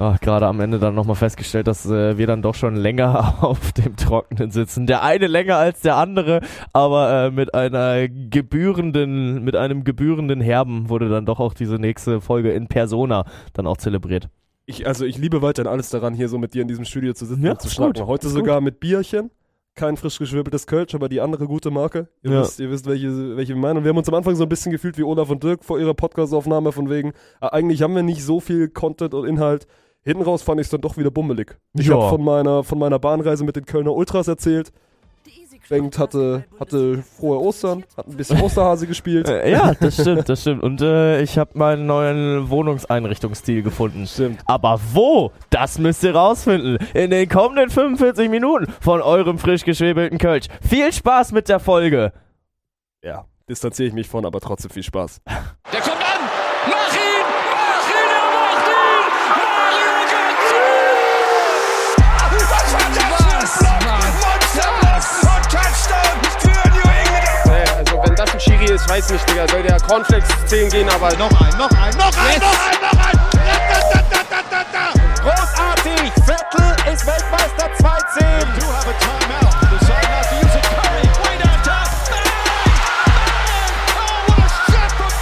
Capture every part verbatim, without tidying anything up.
Ach, gerade am Ende dann nochmal festgestellt, dass äh, wir dann doch schon länger auf dem Trockenen sitzen. Der eine länger als der andere, aber äh, mit einer gebührenden, mit einem gebührenden Herben wurde dann doch auch diese nächste Folge in Persona dann auch zelebriert. Ich, also ich liebe weiterhin alles daran, hier so mit dir in diesem Studio zu sitzen Ja, und zu ist schnacken. gut, Heute ist sogar gut. mit Bierchen. Kein frisch geschwirbeltes Kölsch, aber die andere gute Marke. Ihr, Ja. wisst, ihr wisst, welche, welche wir meinen. Und wir haben uns am Anfang so ein bisschen gefühlt wie Olaf und Dirk vor ihrer Podcast-Aufnahme von wegen, äh, eigentlich haben wir nicht so viel Content und Inhalt. Hinten raus fand ich es dann doch wieder bummelig. Ich Ja. habe von meiner, von meiner Bahnreise mit den Kölner Ultras erzählt. Bengt hatte, hatte frohe Ostern, hat ein bisschen Osterhase gespielt. Äh, ja, das stimmt, das stimmt. Und äh, ich habe meinen neuen Wohnungseinrichtungsstil gefunden. Stimmt. Aber wo? Das müsst ihr rausfinden. In den kommenden fünfundvierzig Minuten von eurem frisch geschwebelten Kölsch. Viel Spaß mit der Folge. Ja, distanziere ich mich von, aber trotzdem viel Spaß. Der kommt an! Mach ihn! Mach ihn! Er macht ihn! Mario Götze! Was war das für ein Block? Monsterblock und Touchdown für New England! Nee, also wenn das ein Schiri ist, weiß nicht, Digga. Soll der Cornflakes zehn gehen, aber noch ein, noch ein, noch ein, Yes. noch ein, noch ein! Da, da, da, da, da, da. Großartig! Vettel ist Weltmeister zweizehn! Do have a timeout. Decide not to use it. Curry, way down top. Bang! Bang! Oh, what a shot from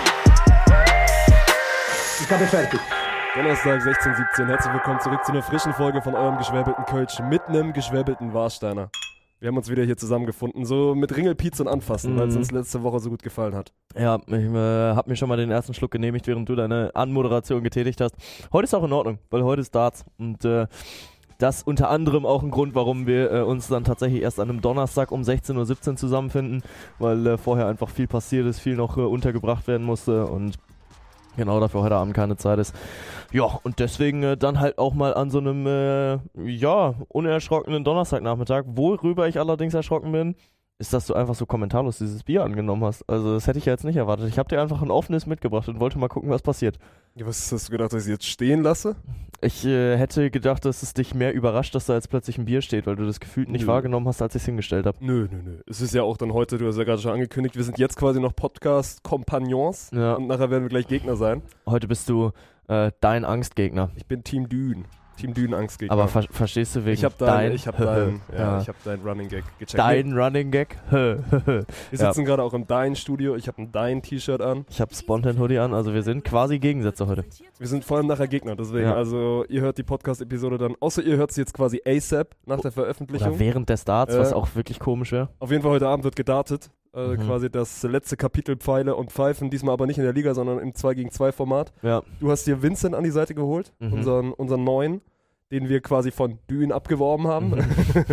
Curry! Ich habe fertig. Donnerstag sechzehn siebzehn. Herzlich willkommen zurück zu einer frischen Folge von eurem geschwäbelten Kölsch mit einem geschwäbelten Warsteiner. Wir haben uns wieder hier zusammengefunden, so mit Ringelpiez und Anfassen, Mhm. weil es uns letzte Woche so gut gefallen hat. Ja, ich äh, habe mir schon mal den ersten Schluck genehmigt, während du deine Anmoderation getätigt hast. Heute ist auch in Ordnung, weil heute ist Darts. Und äh, das unter anderem auch ein Grund, warum wir äh, uns dann tatsächlich erst an einem Donnerstag um sechzehn Uhr siebzehn zusammenfinden, weil äh, vorher einfach viel passiert ist, viel noch äh, untergebracht werden musste und genau dafür heute Abend keine Zeit ist. Ja, und deswegen äh, dann halt auch mal an so einem, äh, ja, unerschrockenen Donnerstagnachmittag. Worüber ich allerdings erschrocken bin, ist, dass du einfach so kommentarlos dieses Bier angenommen hast. Also das hätte ich ja jetzt nicht erwartet. Ich habe dir einfach ein offenes mitgebracht und wollte mal gucken, was passiert. Ja, was hast du gedacht, dass ich jetzt stehen lasse? Ich äh, hätte gedacht, dass es dich mehr überrascht, dass da jetzt plötzlich ein Bier steht, weil du das gefühlt nicht Nö. wahrgenommen hast, als ich es hingestellt habe. Nö, nö, nö. Es ist ja auch dann heute, du hast ja gerade schon angekündigt, wir sind jetzt quasi noch Podcast-Kompagnons Ja. und nachher werden wir gleich Gegner sein. Heute bist du äh, dein Angstgegner. Ich bin Team Dün. Team Dün Angstgegner. Aber ver verstehst du wegen ich hab dein, dein, ich hab dein, ja, ja. ich hab dein Running Gag gecheckt. dein Running Gag? Wir Ja. sitzen gerade auch im Dein Studio. Ich habe ein Dein T-Shirt an. Ich habe Spontan Hoodie an, also wir sind quasi Gegensätze heute. Wir sind vor allem nachher Gegner, deswegen. Ja. Also ihr hört die Podcast-Episode dann, außer ihr hört sie jetzt quasi ASAP nach der Veröffentlichung. Oder während des Starts, Äh. was auch wirklich komisch wäre. Auf jeden Fall heute Abend wird gedartet. Äh, Mhm. Quasi das letzte Kapitel Pfeile und Pfeifen, diesmal aber nicht in der Liga, sondern im zwei gegen zwei Format. Ja. Du hast dir Vincent an die Seite geholt, Mhm. unseren, unseren neuen, den wir quasi von Dün abgeworben haben. Mhm.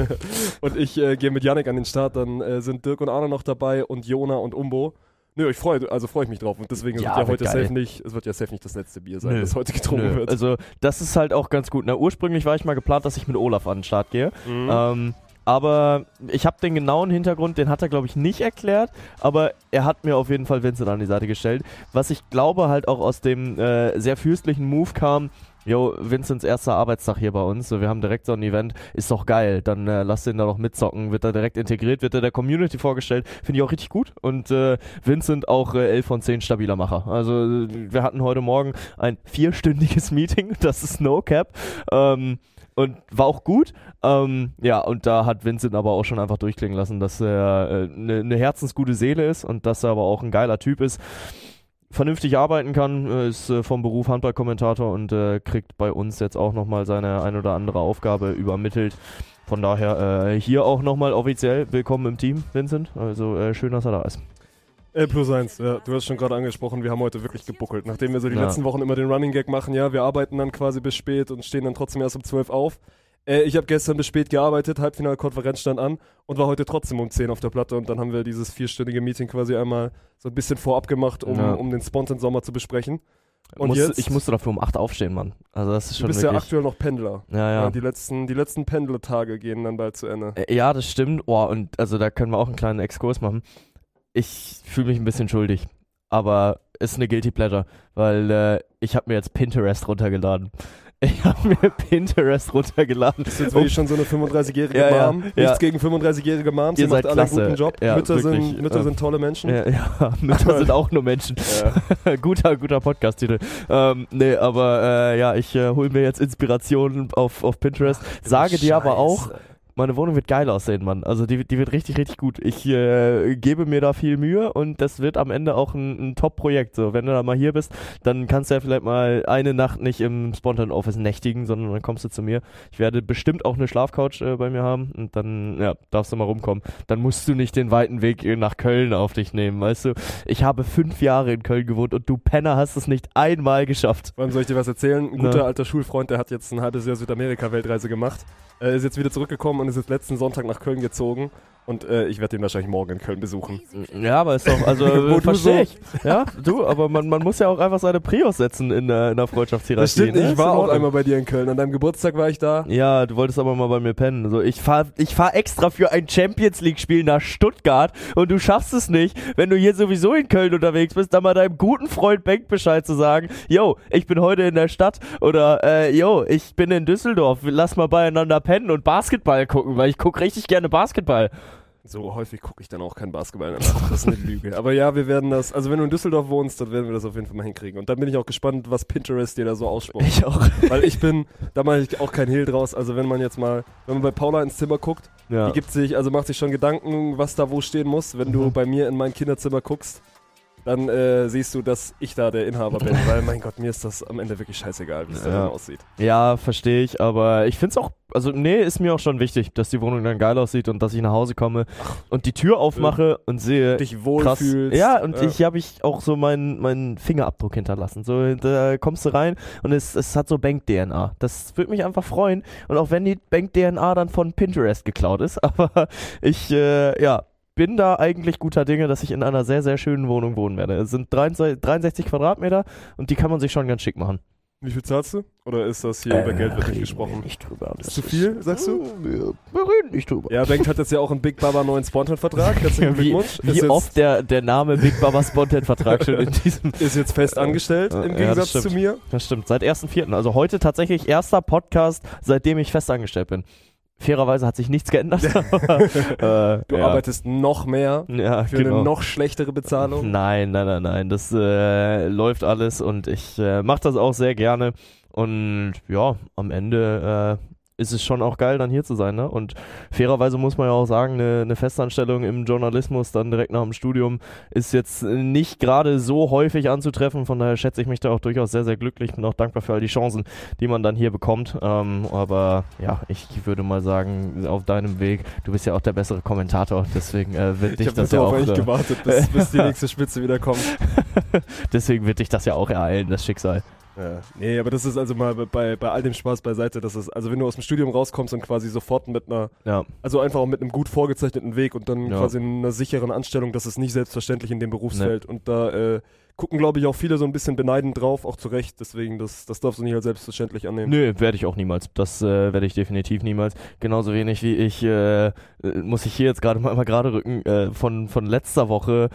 Und ich äh, gehe mit Yannick an den Start, dann äh, sind Dirk und Arne noch dabei und Jona und Umbo. Nö, ich freue also freu ich mich drauf und deswegen Ja, wird ja wird heute geil. safe nicht, es wird ja safe nicht das letzte Bier sein, Nö. das heute getrunken Nö, wird. Also das ist halt auch ganz gut. Na, ursprünglich war ich mal geplant, dass ich mit Olaf an den Start gehe. Mhm. Ähm, aber ich habe den genauen Hintergrund, den hat er glaube ich nicht erklärt, aber er hat mir auf jeden Fall Vincent an die Seite gestellt. Was ich glaube halt auch aus dem äh, sehr fürstlichen Move kam, jo, Vincents erster Arbeitstag hier bei uns, so, wir haben direkt so ein Event, ist doch geil, dann äh, lass den da noch mitzocken, wird da direkt integriert, wird er der Community vorgestellt, finde ich auch richtig gut und äh, Vincent auch äh, elf von zehn stabiler Macher. Also äh, wir hatten heute Morgen ein vierstündiges Meeting, das ist no cap, ähm, und war auch gut. Ähm, ja, und da hat Vincent aber auch schon einfach durchklingen lassen, dass er eine äh, ne herzensgute Seele ist und dass er aber auch ein geiler Typ ist. Vernünftig arbeiten kann, äh, ist äh, vom Beruf Handballkommentator und äh, kriegt bei uns jetzt auch nochmal seine ein oder andere Aufgabe übermittelt. Von daher äh, hier auch nochmal offiziell willkommen im Team, Vincent. Also äh, schön, dass er da ist. L plus eins, ja, du hast schon gerade angesprochen, wir haben heute wirklich gebuckelt. Nachdem wir so die Ja. letzten Wochen immer den Running Gag machen, ja, wir arbeiten dann quasi bis spät und stehen dann trotzdem erst um zwölf auf. Äh, ich habe gestern bis spät gearbeitet, Halbfinalkonferenz stand an und war heute trotzdem um zehn auf der Platte und dann haben wir dieses vierstündige Meeting quasi einmal so ein bisschen vorab gemacht, um, Ja. um den Spontan-Sommer zu besprechen. Und Muss, jetzt, ich musste dafür um acht aufstehen, Mann. Also das ist du schon bist ja wirklich... aktuell noch Pendler. Ja, ja. Die letzten, die letzten Pendlertage gehen dann bald zu Ende. Äh, Ja, das stimmt. Oh, und also da können wir auch einen kleinen Exkurs machen. Ich fühle mich ein bisschen schuldig, aber ist eine Guilty Pleasure, weil äh, ich habe mir jetzt Pinterest runtergeladen. Ich habe mir Pinterest runtergeladen. Das ist jetzt wirklich schon so eine fünfunddreißigjährige Ja, ja, Mom. Nichts ja. gegen fünfunddreißigjährige Moms, Ihr ihr macht seid alle einen klasse. guten Job. Ja, Mütter wirklich, sind, Mütter ähm, sind tolle Menschen. Ja, ja, Mütter sind auch nur Menschen. Ja. guter, guter Podcast-Titel. Ähm, nee, aber äh, ja, ich äh, hole mir jetzt Inspirationen auf, auf Pinterest. Sage dir aber auch, meine Wohnung wird geil aussehen, Mann. Also die, die wird richtig, richtig gut. Ich äh, gebe mir da viel Mühe und das wird am Ende auch ein, ein Top-Projekt. So, wenn du da mal hier bist, dann kannst du ja vielleicht mal eine Nacht nicht im Spontan Office nächtigen, sondern dann kommst du zu mir. Ich werde bestimmt auch eine Schlafcouch äh, bei mir haben und dann ja, darfst du mal rumkommen. Dann musst du nicht den weiten Weg nach Köln auf dich nehmen, weißt du. Ich habe fünf Jahre in Köln gewohnt und du Penner hast es nicht einmal geschafft. Wann soll ich dir was erzählen? Ein guter Na. alter Schulfreund, der hat jetzt ein halbes Jahr Südamerika-Weltreise gemacht. Er ist jetzt wieder zurückgekommen und ist jetzt letzten Sonntag nach Köln gezogen. Und äh, ich werde ihn wahrscheinlich morgen in Köln besuchen. Ja, aber ist doch, also Wo du verstehe so- ich. Ja, du, aber man, man muss ja auch einfach seine Prios setzen in der, in der Freundschaftshierarchie. Das stimmt, ne? ich Ist war in auch Ordnung. einmal bei dir in Köln. An deinem Geburtstag war ich da. Ja, du wolltest aber mal bei mir pennen. So, ich fahr, ich fahr extra für ein Champions League Spiel nach Stuttgart und du schaffst es nicht, wenn du hier sowieso in Köln unterwegs bist, dann mal deinem guten Freund Benk Bescheid zu sagen, yo, ich bin heute in der Stadt oder äh, yo, ich bin in Düsseldorf, lass mal beieinander pennen und Basketball gucken, weil ich guck richtig gerne Basketball. So häufig gucke ich dann auch kein Basketball danach. Das ist eine Lüge. Aber ja, wir werden das, also wenn du in Düsseldorf wohnst, dann werden wir das auf jeden Fall mal hinkriegen. Und dann bin ich auch gespannt, was Pinterest dir da so ausspuckt. Ich auch. Weil ich bin, da mache ich auch kein Hehl draus. Also wenn man jetzt mal, wenn man bei Paula ins Zimmer guckt, Ja. die gibt sich, also macht sich schon Gedanken, was da wo stehen muss. Wenn du Mhm. bei mir in mein Kinderzimmer guckst, dann äh, siehst du, dass ich da der Inhaber bin. Weil, mein Gott, mir ist das am Ende wirklich scheißegal, wie es da Ja. dann aussieht. Ja, verstehe ich, aber ich find's auch, also nee, ist mir auch schon wichtig, dass die Wohnung dann geil aussieht und dass ich nach Hause komme und die Tür aufmache und sehe, Dich krass. wohlfühlst. Ja, und Ja. ich habe ich auch so meinen meinen Fingerabdruck hinterlassen. So, da kommst du rein und es, es hat so Bank-D N A. Das würde mich einfach freuen. Und auch wenn die Bank-D N A dann von Pinterest geklaut ist, aber ich, äh, ja, bin da eigentlich guter Dinge, dass ich in einer sehr, sehr schönen Wohnung wohnen werde. Es sind dreiundsechzig Quadratmeter und die kann man sich schon ganz schick machen. Wie viel zahlst du? Oder ist das hier über Geld wird nicht gesprochen? Nicht drüber. Das Ist zu viel, sagst du? Wir, wir reden nicht drüber. Ja, Bengt hat jetzt ja auch einen Big Baba neuen Spontan-Vertrag. Herzlichen Wie, Glückwunsch. wie ist, jetzt, oft der, der Name Big Baba Spontan-Vertrag schon in diesem... ist jetzt fest angestellt, Ja, im das Gegensatz stimmt. zu mir. Das stimmt, seit ersten Vierten. Also heute tatsächlich erster Podcast, seitdem ich fest angestellt bin. Fairerweise hat sich nichts geändert. aber, äh, Du ja. arbeitest noch mehr ja, für genau. eine noch schlechtere Bezahlung. Nein, nein, nein, nein. Das äh, läuft alles und ich äh, mache das auch sehr gerne. Und ja, am Ende äh, ist es schon auch geil, dann hier zu sein. Ne? Und fairerweise muss man ja auch sagen, eine, eine Festanstellung im Journalismus dann direkt nach dem Studium ist jetzt nicht gerade so häufig anzutreffen. Von daher schätze ich mich da auch durchaus sehr, sehr glücklich. Bin auch dankbar für all die Chancen, die man dann hier bekommt. Ähm, aber ja, ich würde mal sagen, auf deinem Weg, du bist ja auch der bessere Kommentator, deswegen äh, wird Ich dich habe das ja darauf auch... eigentlich Äh, gewartet, bis, bis die nächste Spitze wieder kommt. deswegen wird dich das ja auch ereilen, das Schicksal. Ja. Nee, aber das ist also mal bei, bei all dem Spaß beiseite, das ist, also wenn du aus dem Studium rauskommst und quasi sofort mit einer, Ja. also einfach auch mit einem gut vorgezeichneten Weg und dann Ja. quasi in einer sicheren Anstellung, das ist nicht selbstverständlich in dem Berufsfeld. Und da äh, gucken, glaube ich, auch viele so ein bisschen beneidend drauf, auch zu Recht, deswegen, das, das darfst du nicht als selbstverständlich annehmen. Nö, werde ich auch niemals. Das äh, werde ich definitiv niemals. Genauso wenig wie ich, äh, äh, muss ich hier jetzt gerade mal, mal gerade rücken, äh, von, von letzter Woche.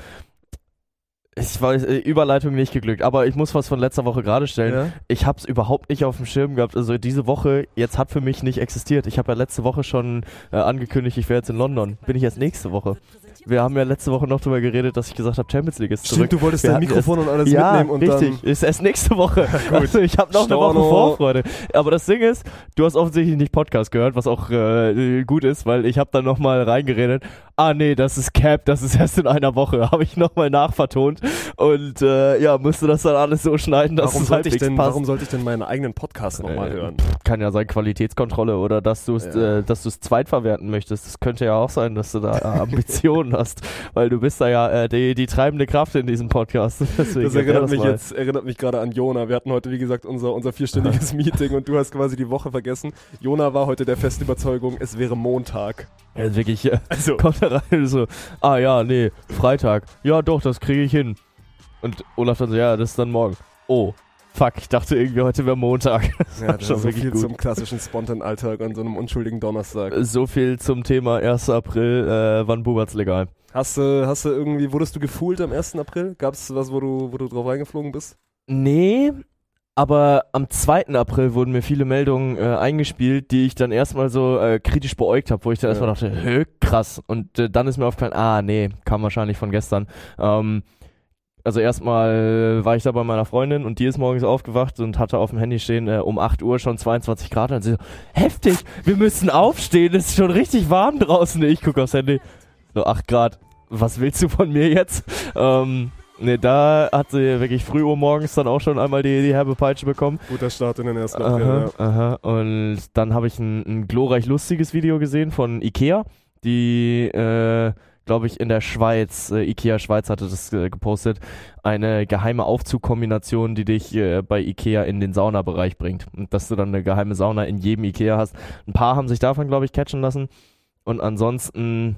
Ich weiß, äh, Überleitung nicht geglückt, aber ich muss was von letzter Woche gerade stellen. Ja? Ich habe es überhaupt nicht auf dem Schirm gehabt. Also diese Woche jetzt hat für mich nicht existiert. Ich habe ja letzte Woche schon äh, angekündigt, ich wäre jetzt in London. Bin ich jetzt nächste Woche. Wir haben ja letzte Woche noch drüber geredet, dass ich gesagt habe, Champions League ist zurück. Stimmt, du wolltest Wir dein hatten Mikrofon und alles ja, mitnehmen und richtig. dann... Ist erst nächste Woche. Also ich habe noch eine Woche Storno. Vorfreude. Aber das Ding ist, du hast offensichtlich nicht Podcast gehört, was auch äh, gut ist, weil ich habe dann nochmal reingeredet. Ah nee, das ist Cap, das ist erst in einer Woche. Habe ich nochmal nachvertont und äh, ja, musste das dann alles so schneiden, dass Warum es sollte, ich halbwegs denn, passt. warum sollte ich denn meinen eigenen Podcast nochmal Äh, hören? Kann ja sein Qualitätskontrolle oder dass du es Ja. äh, dass du es zweitverwerten möchtest. Das könnte ja auch sein, dass du da äh, Ambitionen hast, weil du bist da ja äh, die, die treibende Kraft in diesem Podcast. Deswegen Das erklär erinnert mich mal. jetzt, erinnert mich gerade an Jona. Wir hatten heute, wie gesagt, unser, unser vierstündiges Meeting und du hast quasi die Woche vergessen. Jona war heute der festen Überzeugung, es wäre Montag. Ja, ist wirklich, äh, Also, kommt da rein und so, ah ja, nee, Freitag. Ja doch, das kriege ich hin. Und Olaf dann so, ja, das ist dann morgen. Oh, fuck, ich dachte irgendwie heute wäre Montag. Das ja, war das schon ist so wirklich viel gut. zum klassischen Spontan-Alltag an so einem unschuldigen Donnerstag. So viel zum Thema erster April, äh, wann bubert's legal? Hast du, hast du irgendwie, wurdest du gefühlt am ersten April? Gab es was, wo du, wo du drauf reingeflogen bist? Nee, Aber am zweiten April wurden mir viele Meldungen äh, eingespielt, die ich dann erstmal so äh, kritisch beäugt habe, wo ich dann Ja. erstmal dachte, hö, krass. Und äh, dann ist mir aufgefallen, ah nee, kam wahrscheinlich von gestern. Ähm, also erstmal war ich da bei meiner Freundin und die ist morgens aufgewacht und hatte auf dem Handy stehen, äh, um acht Uhr schon zweiundzwanzig Grad. Und sie so, heftig, wir müssen aufstehen, es ist schon richtig warm draußen. Ich gucke aufs Handy, so acht Grad, was willst du von mir jetzt? Ähm, Ne, da hat sie wirklich früh Uhr morgens dann auch schon einmal die, die herbe Peitsche bekommen. Guter Start in den ersten April, Aha, ja. aha. Und dann habe ich ein, ein glorreich lustiges Video gesehen von Ikea, die, äh, glaube ich, in der Schweiz, äh, Ikea Schweiz hatte das äh, gepostet, eine geheime Aufzugkombination, die dich äh, bei Ikea in den Saunabereich bringt. Und dass du dann eine geheime Sauna in jedem Ikea hast. Ein paar haben sich davon, glaube ich, catchen lassen. Und ansonsten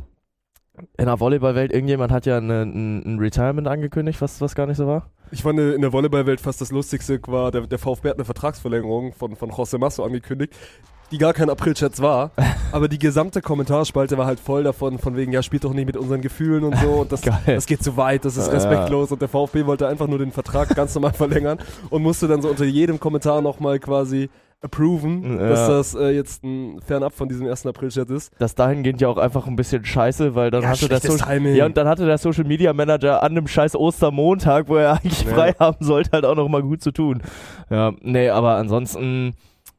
in der Volleyballwelt, irgendjemand hat ja eine, ein, ein Retirement angekündigt, was, was gar nicht so war. Ich fand in der Volleyballwelt fast das Lustigste war, der, der VfB hat eine Vertragsverlängerung von, von José Masso angekündigt, die gar kein April-Chat war, aber die gesamte Kommentarspalte war halt voll davon, von wegen, ja, spielt doch nicht mit unseren Gefühlen und so und das, Geil. das geht zu weit, das ist respektlos und der VfB wollte einfach nur den Vertrag ganz normal verlängern und musste dann so unter jedem Kommentar nochmal quasi approven, Ja. dass das äh, jetzt ein fernab von diesem ersten April-Chat ist. Das dahingehend ja auch einfach ein bisschen scheiße, weil dann Ja, hatte der schlechtes Social Timing. ja, und dann hatte der Social Media Manager an einem scheiß Ostermontag, wo er eigentlich Ja. frei haben sollte, halt auch noch mal gut zu tun. Ja, nee, aber ansonsten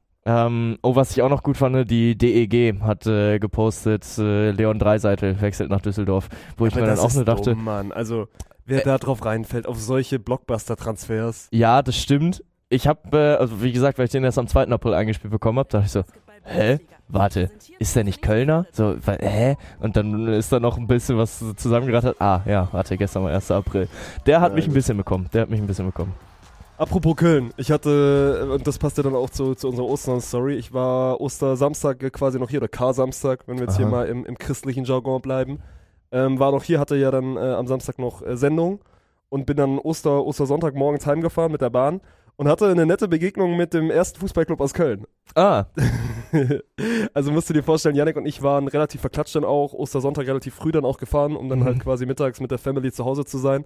ähm, oh, was ich auch noch gut fand, die D E G hat äh, gepostet, äh, Leon Dreiseitel wechselt nach Düsseldorf, wo ich Aber mir dann das auch ist nur dachte, dumm, Mann. Also, wer Äh, da drauf reinfällt, auf solche Blockbuster-Transfers. ja, das stimmt. Ich habe, äh, also wie gesagt, weil ich den erst am zweiten April eingespielt bekommen habe, dachte ich so, hä? Warte, ist der nicht Kölner? So, weil, hä? Und dann ist da noch ein bisschen was zusammengerattert. Ah, ja, warte, gestern war erster April. Der hat Ja, mich ein gut. bisschen bekommen. Der hat mich ein bisschen bekommen. Apropos Köln, ich hatte, und das passt ja dann auch zu, zu unserer Ostern-Story, ich war Ostersamstag quasi noch hier, oder Kar-Samstag, wenn wir jetzt Aha. hier mal im, im christlichen Jargon bleiben, ähm, war noch hier, hatte ja dann äh, am Samstag noch äh, Sendung und bin dann Oster, Ostersonntag morgens heimgefahren mit der Bahn und hatte eine nette Begegnung mit dem ersten Fußballclub aus Köln. Ah, Also musst du dir vorstellen, Yannick und ich waren relativ verklatscht dann auch, Ostersonntag relativ früh dann auch gefahren, um dann Mhm. halt quasi mittags mit der Family zu Hause zu sein.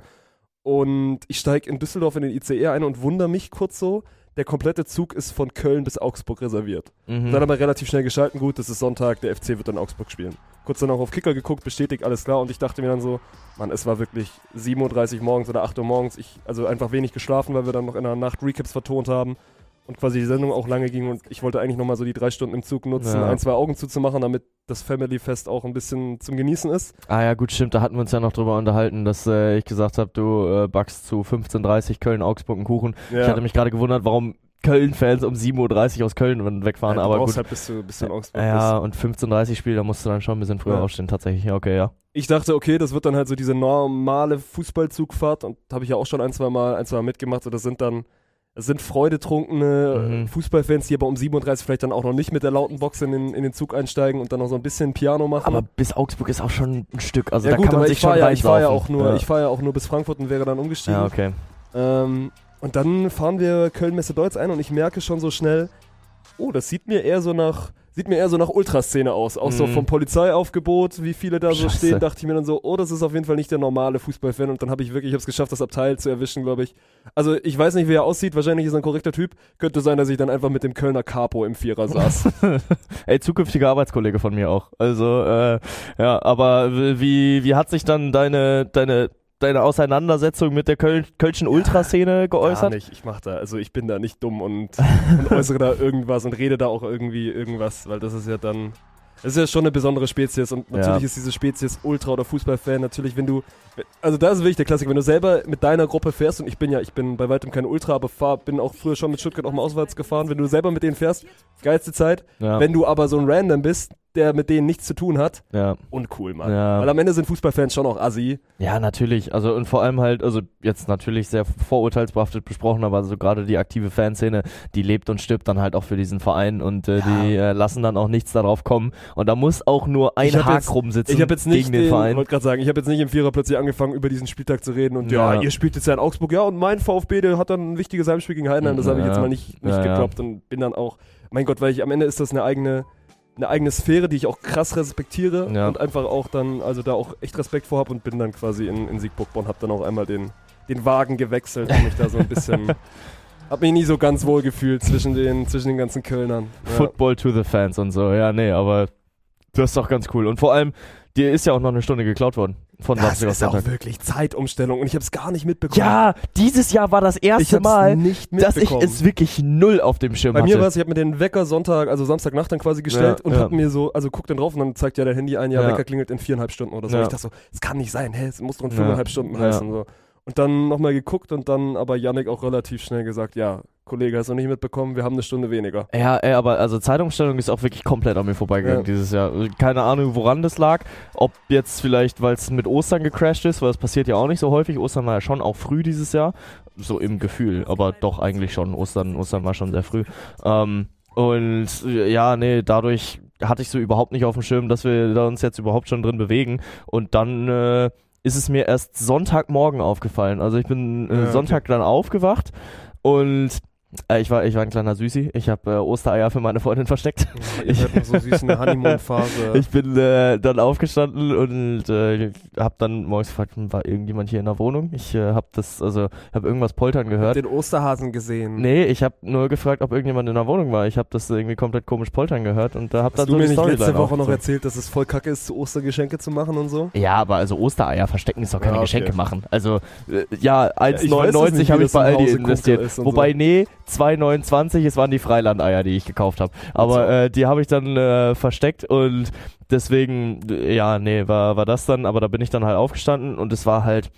Und ich steige in Düsseldorf in den I C E ein und wundere mich kurz so, der komplette Zug ist von Köln bis Augsburg reserviert. mhm. Dann aber relativ schnell geschalten, gut, das ist Sonntag, der F C wird dann Augsburg spielen. Kurz dann auch auf Kicker geguckt, bestätigt, alles klar. Und ich dachte mir dann so, Mann, es war wirklich sieben Uhr dreißig morgens oder acht Uhr morgens. Ich, also einfach wenig geschlafen, weil wir dann noch in der Nacht Recaps vertont haben. Und quasi die Sendung auch lange ging und ich wollte eigentlich nochmal so die drei Stunden im Zug nutzen, Ja. ein, zwei Augen zuzumachen, damit das Family-Fest auch ein bisschen zum Genießen ist. Ah ja, gut, stimmt. Da hatten wir uns ja noch drüber unterhalten, dass äh, ich gesagt habe, du äh, backst zu fünfzehn Uhr dreißig Köln-Augsburg einen Kuchen. Ja. Ich hatte mich gerade gewundert, warum Köln-Fans um sieben Uhr dreißig aus Köln wegfahren. ja, du aber brauchst gut. halt bis du, bis du in Augsburg Ja, bist. und fünfzehn Uhr dreißig Spiel, da musst du dann schon ein bisschen früher Ja. aufstehen, tatsächlich. Ja, okay, ja. Ich dachte, okay, das wird dann halt so diese normale Fußballzugfahrt und habe ich ja auch schon ein, zwei Mal, ein, zwei Mal mitgemacht. So, das sind dann, das sind freudetrunkene Mhm. äh, Fußballfans, die aber um sieben Uhr dreißig vielleicht dann auch noch nicht mit der lauten Box in den, in den Zug einsteigen und dann noch so ein bisschen Piano machen. Aber bis Augsburg ist auch schon ein Stück. Also ja da gut, kann man aber sich ich fahre schon ja, ich fahr ja reinsaufen. auch nur, Ja. ich fahre ja auch nur bis Frankfurt und wäre dann umgestiegen. Ja, okay. Ähm, und dann fahren wir Köln-Messe-Deutz ein und ich merke schon so schnell, oh, das sieht mir eher so nach, sieht mir eher so nach Ultraszene aus. Auch so Mhm. vom Polizeiaufgebot, wie viele da so Scheiße. stehen, dachte ich mir dann so, oh, das ist auf jeden Fall nicht der normale Fußballfan. Und dann habe ich wirklich, ich habe es geschafft, das Abteil zu erwischen, glaube ich. Also ich weiß nicht, wie er aussieht, wahrscheinlich ist er ein korrekter Typ. Könnte sein, dass ich dann einfach mit dem Kölner Capo im Vierer saß. Ey, zukünftiger Arbeitskollege von mir auch. Also, äh, ja, aber wie, wie hat sich dann deine, deine, deine Auseinandersetzung mit der Köl Kölschen Ultraszene Gar geäußert? nicht, ich mach da, also ich bin da nicht dumm und, und äußere da irgendwas und rede da auch irgendwie irgendwas, weil das ist ja dann, das ist ja schon eine besondere Spezies und natürlich Ja. ist diese Spezies Ultra- oder Fußballfan natürlich, wenn du, also da ist wirklich der Klassiker, wenn du selber mit deiner Gruppe fährst und ich bin ja, ich bin bei weitem kein Ultra, aber fahr, bin auch früher schon mit Stuttgart auch mal auswärts gefahren, wenn du selber mit denen fährst, geilste Zeit, Ja. wenn du aber so ein Random bist, der mit denen nichts zu tun hat, ja. uncool, Mann. Ja. Weil am Ende sind Fußballfans schon auch assi. Ja, natürlich. Also und vor allem halt, also jetzt natürlich sehr vorurteilsbehaftet besprochen, aber so gerade die aktive Fanszene, die lebt und stirbt dann halt auch für diesen Verein und äh, Ja. die äh, lassen dann auch nichts darauf kommen. Und da muss auch nur ein Ich hab Hack jetzt- rumsitzen Ich habe jetzt nicht gegen den, den, Verein. wollte gerade sagen, ich habe jetzt nicht im Vierer plötzlich angefangen, über diesen Spieltag zu reden und ja, Ja. ihr spielt jetzt ja in Augsburg, ja, und mein VfB, der hat dann ein wichtiges Heimspiel gegen Heidenheim, das habe ich Ja. jetzt mal nicht, nicht Ja, ja. gedroppt und bin dann auch, mein Gott, weil ich am Ende ist das eine eigene, eine eigene Sphäre, die ich auch krass respektiere Ja. und einfach auch dann, also da auch echt Respekt vor habe und bin dann quasi in, in Siegburg und habe dann auch einmal den, den Wagen gewechselt und mich da so ein bisschen hab mich nie so ganz wohl gefühlt zwischen den, zwischen den ganzen Kölnern. Ja. Football to the Fans und so. Ja, nee, aber das ist doch ganz cool. Und vor allem, dir ist ja auch noch eine Stunde geklaut worden. Von Das Samstag auf ist auch Sonntag. wirklich Zeitumstellung und ich habe es gar nicht mitbekommen. Ja, dieses Jahr war das ich erste hab's Mal, nicht dass ich mitbekommen. es wirklich null auf dem Schirm Bei hatte. mir war es, ich habe mir den Wecker Sonntag, also Samstagnacht dann quasi gestellt Ja, und ja. hab mir so, also guck dann drauf und dann zeigt ja dein Handy ein, ja, Ja. Wecker klingelt in viereinhalb Stunden oder so. Ja. Ich dachte so, es kann nicht sein, hä, es muss doch in Ja. fünfeinhalb Stunden Ja. heißen. So. Und dann nochmal geguckt und dann aber Yannick auch relativ schnell gesagt, ja, Kollege, hast du nicht mitbekommen, wir haben eine Stunde weniger. Ja, ey, aber also Zeitumstellung ist auch wirklich komplett an mir vorbeigegangen Ja. dieses Jahr. Keine Ahnung, woran das lag. Ob jetzt vielleicht, weil es mit Ostern gecrashed ist, weil es passiert ja auch nicht so häufig. Ostern war ja schon auch früh dieses Jahr. So im Gefühl, aber doch eigentlich schon. Ostern, Ostern war schon sehr früh. Ähm, und ja, nee, dadurch hatte ich so überhaupt nicht auf dem Schirm, dass wir da uns jetzt überhaupt schon drin bewegen. Und dann äh, ist es mir erst Sonntagmorgen aufgefallen. Also ich bin äh, Ja, okay. Sonntag dann aufgewacht und Äh, ich, war, ich war ein kleiner Süßi. Ich habe äh, Ostereier für meine Freundin versteckt. Ihr seid noch so süß in der Honeymoon-Phase. Ich bin äh, dann aufgestanden und äh, habe dann morgens gefragt, war irgendjemand hier in der Wohnung? Ich äh, habe das, also habe irgendwas poltern gehört. Den Osterhasen gesehen. Nee, ich habe nur gefragt, ob irgendjemand in der Wohnung war. Ich habe das irgendwie komplett komisch poltern gehört und da habe Hast dann du so mir die nicht Storyline letzte Woche noch aufgezogen. erzählt, dass es voll kacke ist, zu Ostergeschenke zu machen und so? Ja, aber also Ostereier verstecken ist doch keine Ja, okay. Geschenke machen. Also äh, ja, eins ich weiß es neunundneunzig nicht, habe wie ich bei das im Aldi Hause investiert. Kunkel ist und Wobei, so. nee, zwei neunundzwanzig, es waren die Freilandeier, die ich gekauft habe. Aber äh, die habe ich dann äh, versteckt und deswegen, äh, ja, nee, war, war das dann, aber da bin ich dann halt aufgestanden und es war halt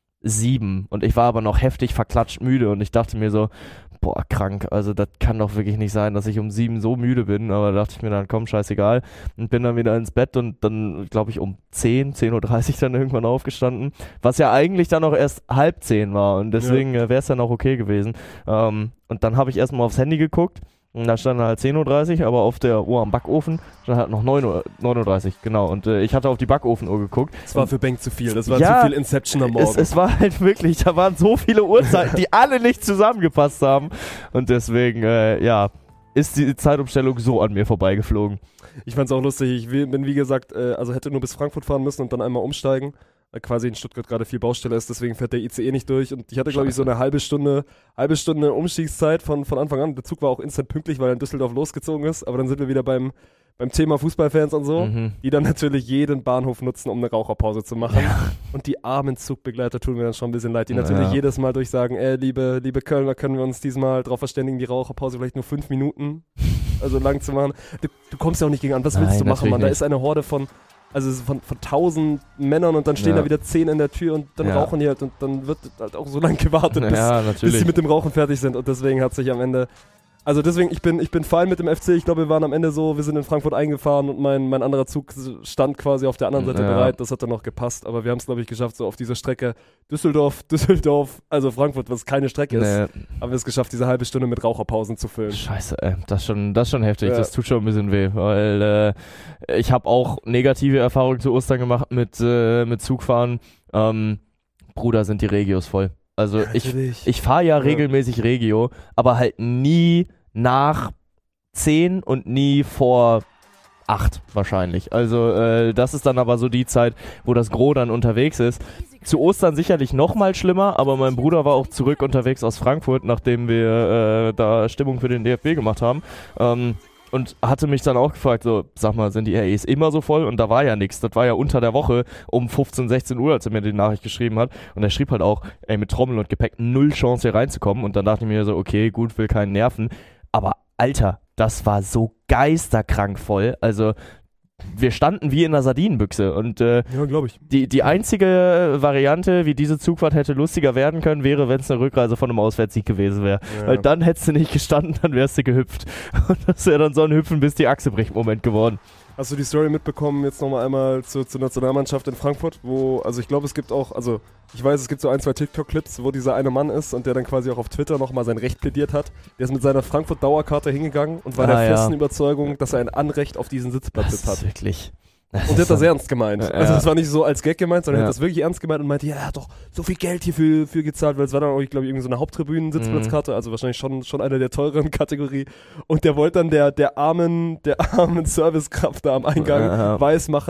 sieben und ich war aber noch heftig verklatscht müde und ich dachte mir so, boah, krank, also das kann doch wirklich nicht sein, dass ich um sieben so müde bin, aber da dachte ich mir dann, komm, scheißegal und bin dann wieder ins Bett und dann, glaube ich, um zehn, zehn Uhr dreißig dann irgendwann aufgestanden, was ja eigentlich dann auch erst halb zehn war und deswegen ja. wäre es dann auch okay gewesen. Ähm, und dann habe ich erstmal aufs Handy geguckt und da stand halt zehn Uhr dreißig, aber auf der Uhr am Backofen stand halt noch neun Uhr dreißig, genau. Und äh, ich hatte auf die Backofenuhr geguckt. Das war für Bank zu viel, das war Ja, zu viel Inception am Morgen. Es, es war halt wirklich, da waren so viele Uhrzeiten, die alle nicht zusammengepasst haben. Und deswegen, äh, ja, ist die Zeitumstellung so an mir vorbeigeflogen. Ich fand's auch lustig, ich will- bin wie gesagt, äh, also hätte nur bis Frankfurt fahren müssen und dann einmal umsteigen. Weil quasi in Stuttgart gerade viel Baustelle ist, deswegen fährt der I C E nicht durch. Und ich hatte, glaube ich, so eine halbe Stunde, halbe Stunde Umstiegszeit von, von Anfang an. Der Zug war auch instant pünktlich, weil er in Düsseldorf losgezogen ist. Aber dann sind wir wieder beim, beim Thema Fußballfans und so, Mhm. die dann natürlich jeden Bahnhof nutzen, um eine Raucherpause zu machen. Und die armen Zugbegleiter tun mir dann schon ein bisschen leid, die natürlich Ja. jedes Mal durchsagen, ey, liebe, liebe Kölner, können wir uns diesmal darauf verständigen, die Raucherpause vielleicht nur fünf Minuten also lang zu machen. Du, du kommst ja auch nicht gegen an. Was willst Nein, du machen, natürlich Mann? Da nicht. ist eine Horde von Also es ist von, von tausend Männern und dann stehen Ja. da wieder zehn in der Tür und dann Ja. rauchen die halt und dann wird halt auch so lange gewartet, bis, Ja, bis natürlich. sie mit dem Rauchen fertig sind und deswegen hat sich am Ende, also deswegen, ich bin, ich bin fein mit dem F C, ich glaube wir waren am Ende so, wir sind in Frankfurt eingefahren und mein, mein anderer Zug stand quasi auf der anderen Seite Ja. bereit, das hat dann noch gepasst, aber wir haben es glaube ich geschafft, so auf dieser Strecke Düsseldorf, Düsseldorf, also Frankfurt, was keine Strecke ist, Nee. haben wir es geschafft, diese halbe Stunde mit Raucherpausen zu füllen. Scheiße, ey, das ist schon, das ist schon heftig, Ja. das tut schon ein bisschen weh, weil äh, ich habe auch negative Erfahrungen zu Ostern gemacht mit, äh, mit Zugfahren. Ähm, Bruder, sind die Regios voll. Also ich, Natürlich. ich fahre ja Ja. regelmäßig Regio, aber halt nie nach zehn und nie vor acht wahrscheinlich. Also äh, das ist dann aber so die Zeit, wo das Gros dann unterwegs ist. Zu Ostern sicherlich noch mal schlimmer, aber mein Bruder war auch zurück unterwegs aus Frankfurt, nachdem wir äh, da Stimmung für den D F B gemacht haben. Ähm, und hatte mich dann auch gefragt, so, sag mal, sind die R Es immer so voll? Und da war ja nichts. Das war ja unter der Woche um fünfzehn, sechzehn Uhr, als er mir die Nachricht geschrieben hat. Und er schrieb halt auch, ey, mit Trommel und Gepäck null Chance hier reinzukommen. Und dann dachte ich mir so, okay, gut, will keinen nerven. Aber Alter, das war so geisterkrank voll. Also wir standen wie in einer Sardinenbüchse und äh, Ja, glaube ich. die, die einzige Variante, wie diese Zugfahrt hätte lustiger werden können, wäre, wenn es eine Rückreise von einem Auswärtssieg gewesen wäre. Ja. Weil dann hättest du nicht gestanden, dann wärst du gehüpft. Und das wäre dann so ein Hüpfen bis die Achse bricht Moment geworden. Hast du die Story mitbekommen, jetzt nochmal einmal zur, zur Nationalmannschaft in Frankfurt, wo, also ich glaube, es gibt auch, also ich weiß, es gibt so ein, zwei TikTok-Clips, wo dieser eine Mann ist und der dann quasi auch auf Twitter nochmal sein Recht plädiert hat. Der ist mit seiner Frankfurt-Dauerkarte hingegangen und war Ah, der ja. festen Überzeugung, dass er ein Anrecht auf diesen Sitzplatz Das jetzt ist hat. wirklich... Und der hat das ernst gemeint. Ja. Also das war nicht so als Gag gemeint, sondern er Ja. hat das wirklich ernst gemeint und meinte, ja, er hat doch so viel Geld hierfür für gezahlt, weil es war dann auch, ich glaube, irgendwie so eine Haupttribünen-Sitzplatzkarte, also wahrscheinlich schon, schon eine der teureren Kategorie. Und der wollte dann der, der armen, der armen Servicekraft da am Eingang Ja. weiß machen,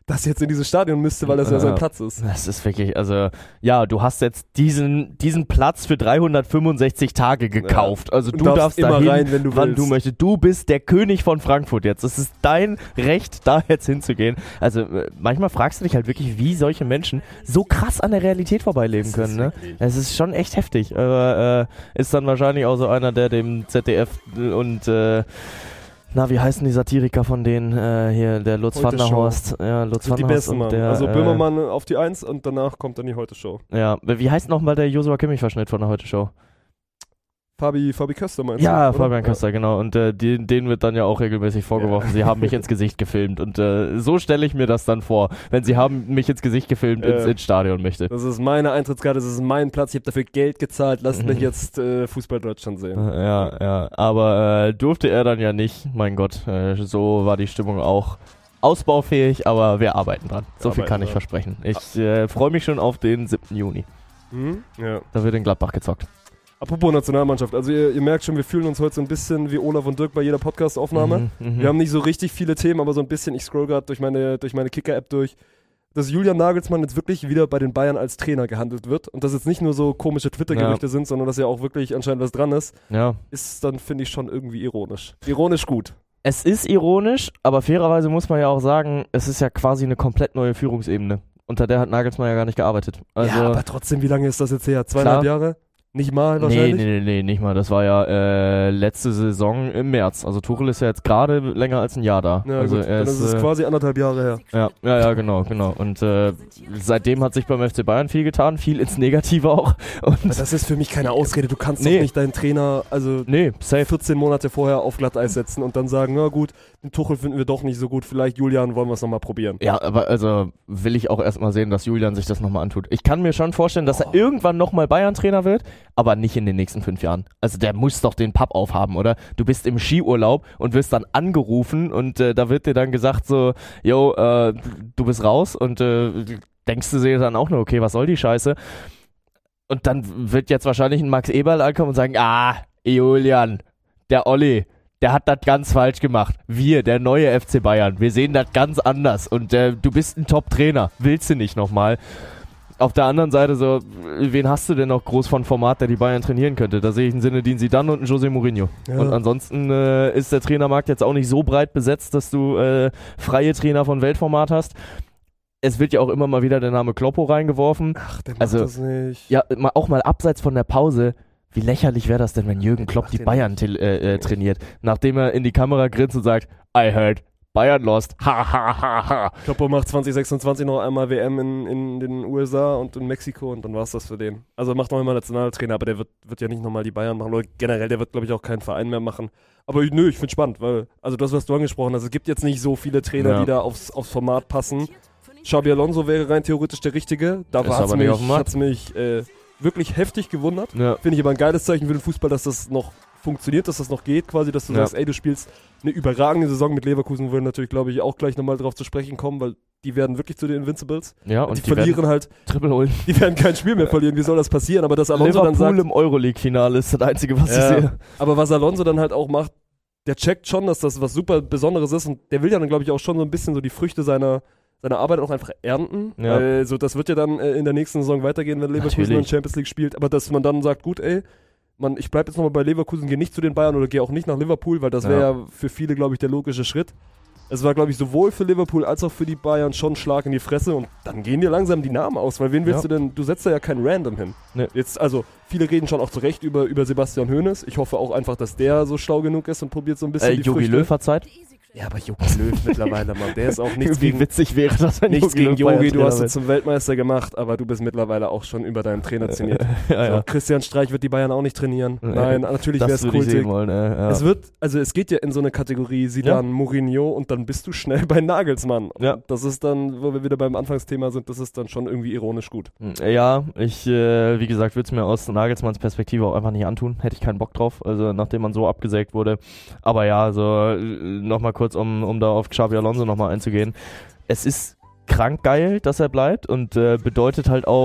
dass er jetzt in dieses Stadion müsste, weil das ja, ja sein Platz ist. Das ist wirklich, also, ja, du hast jetzt diesen, diesen Platz für dreihundertfünfundsechzig Tage gekauft. Ja. Also du, du darfst, darfst immer dahin, rein, wenn du wann willst. Du möchtest. Du bist der König von Frankfurt jetzt. Es ist dein Recht, da jetzt hinzugehen. Also manchmal fragst du dich halt wirklich, wie solche Menschen so krass an der Realität vorbeileben können. Ne? Es ist schon echt heftig. Aber äh, ist dann wahrscheinlich auch so einer, der dem Z D F und äh, na, wie heißen die Satiriker von denen? Äh, hier, der Lutz van der Horst. Ja, Lutz van der Horst. Die besten, Mann. Der, also Böhmermann äh, auf die Eins und danach kommt dann die Heute-Show. Ja, wie heißt nochmal der Joshua Kimmich-Verschnitt von der Heute-Show? Fabi, Fabi Köster meinst ja, du? Ja, Fabian Köster, genau. Und äh, die, denen wird dann ja auch regelmäßig vorgeworfen, ja. sie haben mich ins Gesicht gefilmt. Und äh, so stelle ich mir das dann vor, wenn sie haben mich ins Gesicht gefilmt, äh, ins, ins Stadion möchte. Das ist meine Eintrittskarte, das ist mein Platz, ich habe dafür Geld gezahlt, lasst mich jetzt äh, Fußball Deutschland sehen. Ja, ja, aber äh, durfte er dann ja nicht, mein Gott, äh, so war die Stimmung auch. Ausbaufähig, aber wir arbeiten dran. So viel kann ich versprechen. Ich äh, freue mich schon auf den siebten Juni. Mhm, ja. Da wird in Gladbach gezockt. Apropos Nationalmannschaft, also ihr, ihr merkt schon, wir fühlen uns heute so ein bisschen wie Olaf und Dirk bei jeder Podcast-Aufnahme. Mhm, wir haben nicht so richtig viele Themen, aber so ein bisschen, ich scroll gerade durch meine, durch meine Kicker-App durch, dass Julian Nagelsmann jetzt wirklich wieder bei den Bayern als Trainer gehandelt wird und dass jetzt nicht nur so komische Twitter-Gerüchte ja. sind, sondern dass ja auch wirklich anscheinend was dran ist, ja. ist dann, finde ich, schon irgendwie ironisch. Ironisch gut. Es ist ironisch, aber fairerweise muss man ja auch sagen, es ist ja quasi eine komplett neue Führungsebene. Unter der hat Nagelsmann ja gar nicht gearbeitet. Also, ja, aber trotzdem, wie lange ist das jetzt her? Zweieinhalb klar. Jahre? Nicht mal wahrscheinlich? Nee, nee, nee, nee, nicht mal. Das war ja äh, letzte Saison im März. Also Tuchel ist ja jetzt gerade länger als ein Jahr da. Ja, also gut, er ist, das ist äh, quasi anderthalb Jahre her. Ja, ja, ja, genau, genau. Und äh, seitdem hat sich beim F C Bayern viel getan, viel ins Negative auch. Und das ist für mich keine Ausrede. Du kannst nee. doch nicht deinen Trainer also nee, safe. vierzehn Monate vorher auf Glatteis setzen und dann sagen, na gut, den Tuchel finden wir doch nicht so gut, vielleicht Julian, wollen wir es nochmal probieren. Ja, aber also will ich auch erstmal sehen, dass Julian sich das nochmal antut. Ich kann mir schon vorstellen, dass oh. er irgendwann nochmal Bayern-Trainer wird, aber nicht in den nächsten fünf Jahren. Also der muss doch den Papp aufhaben, oder? Du bist im Skiurlaub und wirst dann angerufen und äh, da wird dir dann gesagt so, yo, äh, du bist raus und äh, denkst du dir dann auch nur, okay, was soll die Scheiße? Und dann wird jetzt wahrscheinlich ein Max Eberl ankommen und sagen, ah, Julian, der Olli, der hat das ganz falsch gemacht. Wir, der neue F C Bayern, wir sehen das ganz anders und äh, du bist ein Top-Trainer, willst du nicht nochmal? Auf der anderen Seite so, wen hast du denn noch groß von Format, der die Bayern trainieren könnte? Da sehe ich einen Zinedine Zidane und einen José Mourinho. Ja. Und ansonsten äh, ist der Trainermarkt jetzt auch nicht so breit besetzt, dass du äh, freie Trainer von Weltformat hast. Es wird ja auch immer mal wieder der Name Kloppo reingeworfen. Ach, der macht also, das nicht. Ja, auch mal abseits von der Pause. Wie lächerlich wäre das denn, wenn Jürgen Klopp die Bayern t- äh, äh, trainiert, nachdem er in die Kamera grinst und sagt, I heard, Bayern lost, ha ha ha ha. Kloppo macht zwanzig sechsundzwanzig noch einmal W M in, in den U S A und in Mexiko und dann war es das für den. Also macht noch einmal Nationaltrainer, aber der wird, wird ja nicht nochmal die Bayern machen, oder generell, der wird glaube ich auch keinen Verein mehr machen. Aber nö, ich finde spannend, weil, also das, was du angesprochen hast, es gibt jetzt nicht so viele Trainer, ja. die da aufs, aufs Format passen. Xabi Alonso wäre rein theoretisch der Richtige, da hat es mich, hat's mich äh, wirklich heftig gewundert. Ja. Finde ich aber ein geiles Zeichen für den Fußball, dass das noch funktioniert, dass das noch geht, quasi, dass du ja. sagst, ey, du spielst eine überragende Saison mit Leverkusen. Wir werden natürlich, glaube ich, auch gleich nochmal drauf zu sprechen kommen, weil die werden wirklich zu den Invincibles. Ja, und, und die, die verlieren halt. Triple holen. Die werden kein Spiel mehr verlieren. Wie soll das passieren? Aber dass Alonso Liverpool dann sagt, im Euroleague-Finale ist das Einzige, was ja, ich sehe. Aber was Alonso dann halt auch macht, der checkt schon, dass das was super Besonderes ist und der will ja dann, glaube ich, auch schon so ein bisschen so die Früchte seiner seine Arbeit auch einfach ernten. Ja. Also das wird ja dann äh, in der nächsten Saison weitergehen, wenn Leverkusen in Champions League spielt. Aber dass man dann sagt, gut, ey, man, ich bleib jetzt nochmal bei Leverkusen, gehe nicht zu den Bayern oder gehe auch nicht nach Liverpool, weil das wäre ja. ja für viele, glaube ich, der logische Schritt. Es war, glaube ich, sowohl für Liverpool als auch für die Bayern schon ein Schlag in die Fresse und dann gehen dir langsam die Namen aus, weil wen willst ja. du denn, du setzt da ja kein Random hin. Nee. Jetzt, also, viele reden schon auch zu Recht über, über Sebastian Hoeneß. Ich hoffe auch einfach, dass der so schlau genug ist und probiert so ein bisschen äh, die Jogi Früchte. Löw hat Zeit. Ja, aber Jogi Löw mittlerweile, Mann, der ist auch nichts Wie gegen... witzig wäre das, wenn Nichts Jogi gegen Jogi, du hast es zum Weltmeister gemacht, aber du bist mittlerweile auch schon über deinen Trainer trainiert. ja, ja. So, Christian Streich wird die Bayern auch nicht trainieren. Nein, natürlich wäre es kultig. Wollen, äh, ja. Es wird, also es geht ja in so eine Kategorie Zidane, ja. Mourinho und dann bist du schnell bei Nagelsmann. Ja. Und das ist dann, wo wir wieder beim Anfangsthema sind, das ist dann schon irgendwie ironisch gut. Ja, ich, äh, wie gesagt, würde es mir aus Nagelsmanns Perspektive auch einfach nicht antun. Hätte ich keinen Bock drauf, also nachdem man so abgesägt wurde. Aber ja, also nochmal kurz, um, um da auf Xabi Alonso nochmal einzugehen. Es ist krank geil, dass er bleibt und äh, bedeutet halt auch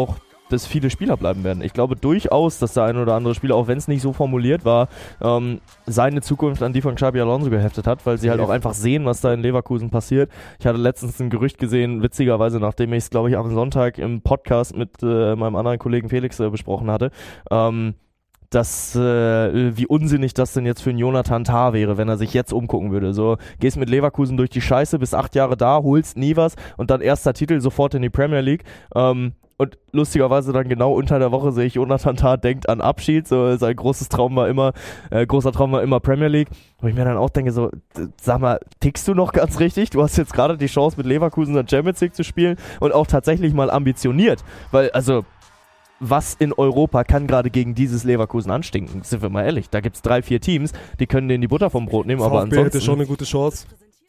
dass viele Spieler bleiben werden. Ich glaube durchaus, dass der ein oder andere Spieler, auch wenn es nicht so formuliert war, ähm, seine Zukunft an die von Xabi Alonso geheftet hat, weil sie halt auch einfach sehen, was da in Leverkusen passiert. Ich hatte letztens ein Gerücht gesehen, witzigerweise, nachdem ich es, glaube ich, am Sonntag im Podcast mit äh, meinem anderen Kollegen Felix äh, besprochen hatte, ähm, dass, äh, wie unsinnig das denn jetzt für einen Jonathan Tah wäre, wenn er sich jetzt umgucken würde. So, gehst mit Leverkusen durch die Scheiße, bist acht Jahre da, holst nie was und dann erster Titel sofort in die Premier League. Ähm, und lustigerweise dann genau unter der Woche sehe ich, Jonathan Tah denkt an Abschied. So, sein großes Traum war immer, äh, großer Traum war immer Premier League. Wo ich mir dann auch denke, so, sag mal, tickst du noch ganz richtig? Du hast jetzt gerade die Chance, mit Leverkusen in der Champions League zu spielen und auch tatsächlich mal ambitioniert. Weil, also, was in Europa kann gerade gegen dieses Leverkusen anstinken? Sind wir mal ehrlich, da gibt es drei, vier Teams, die können denen die Butter vom Brot nehmen, aber VfB ansonsten hätte schon eine gute Chance.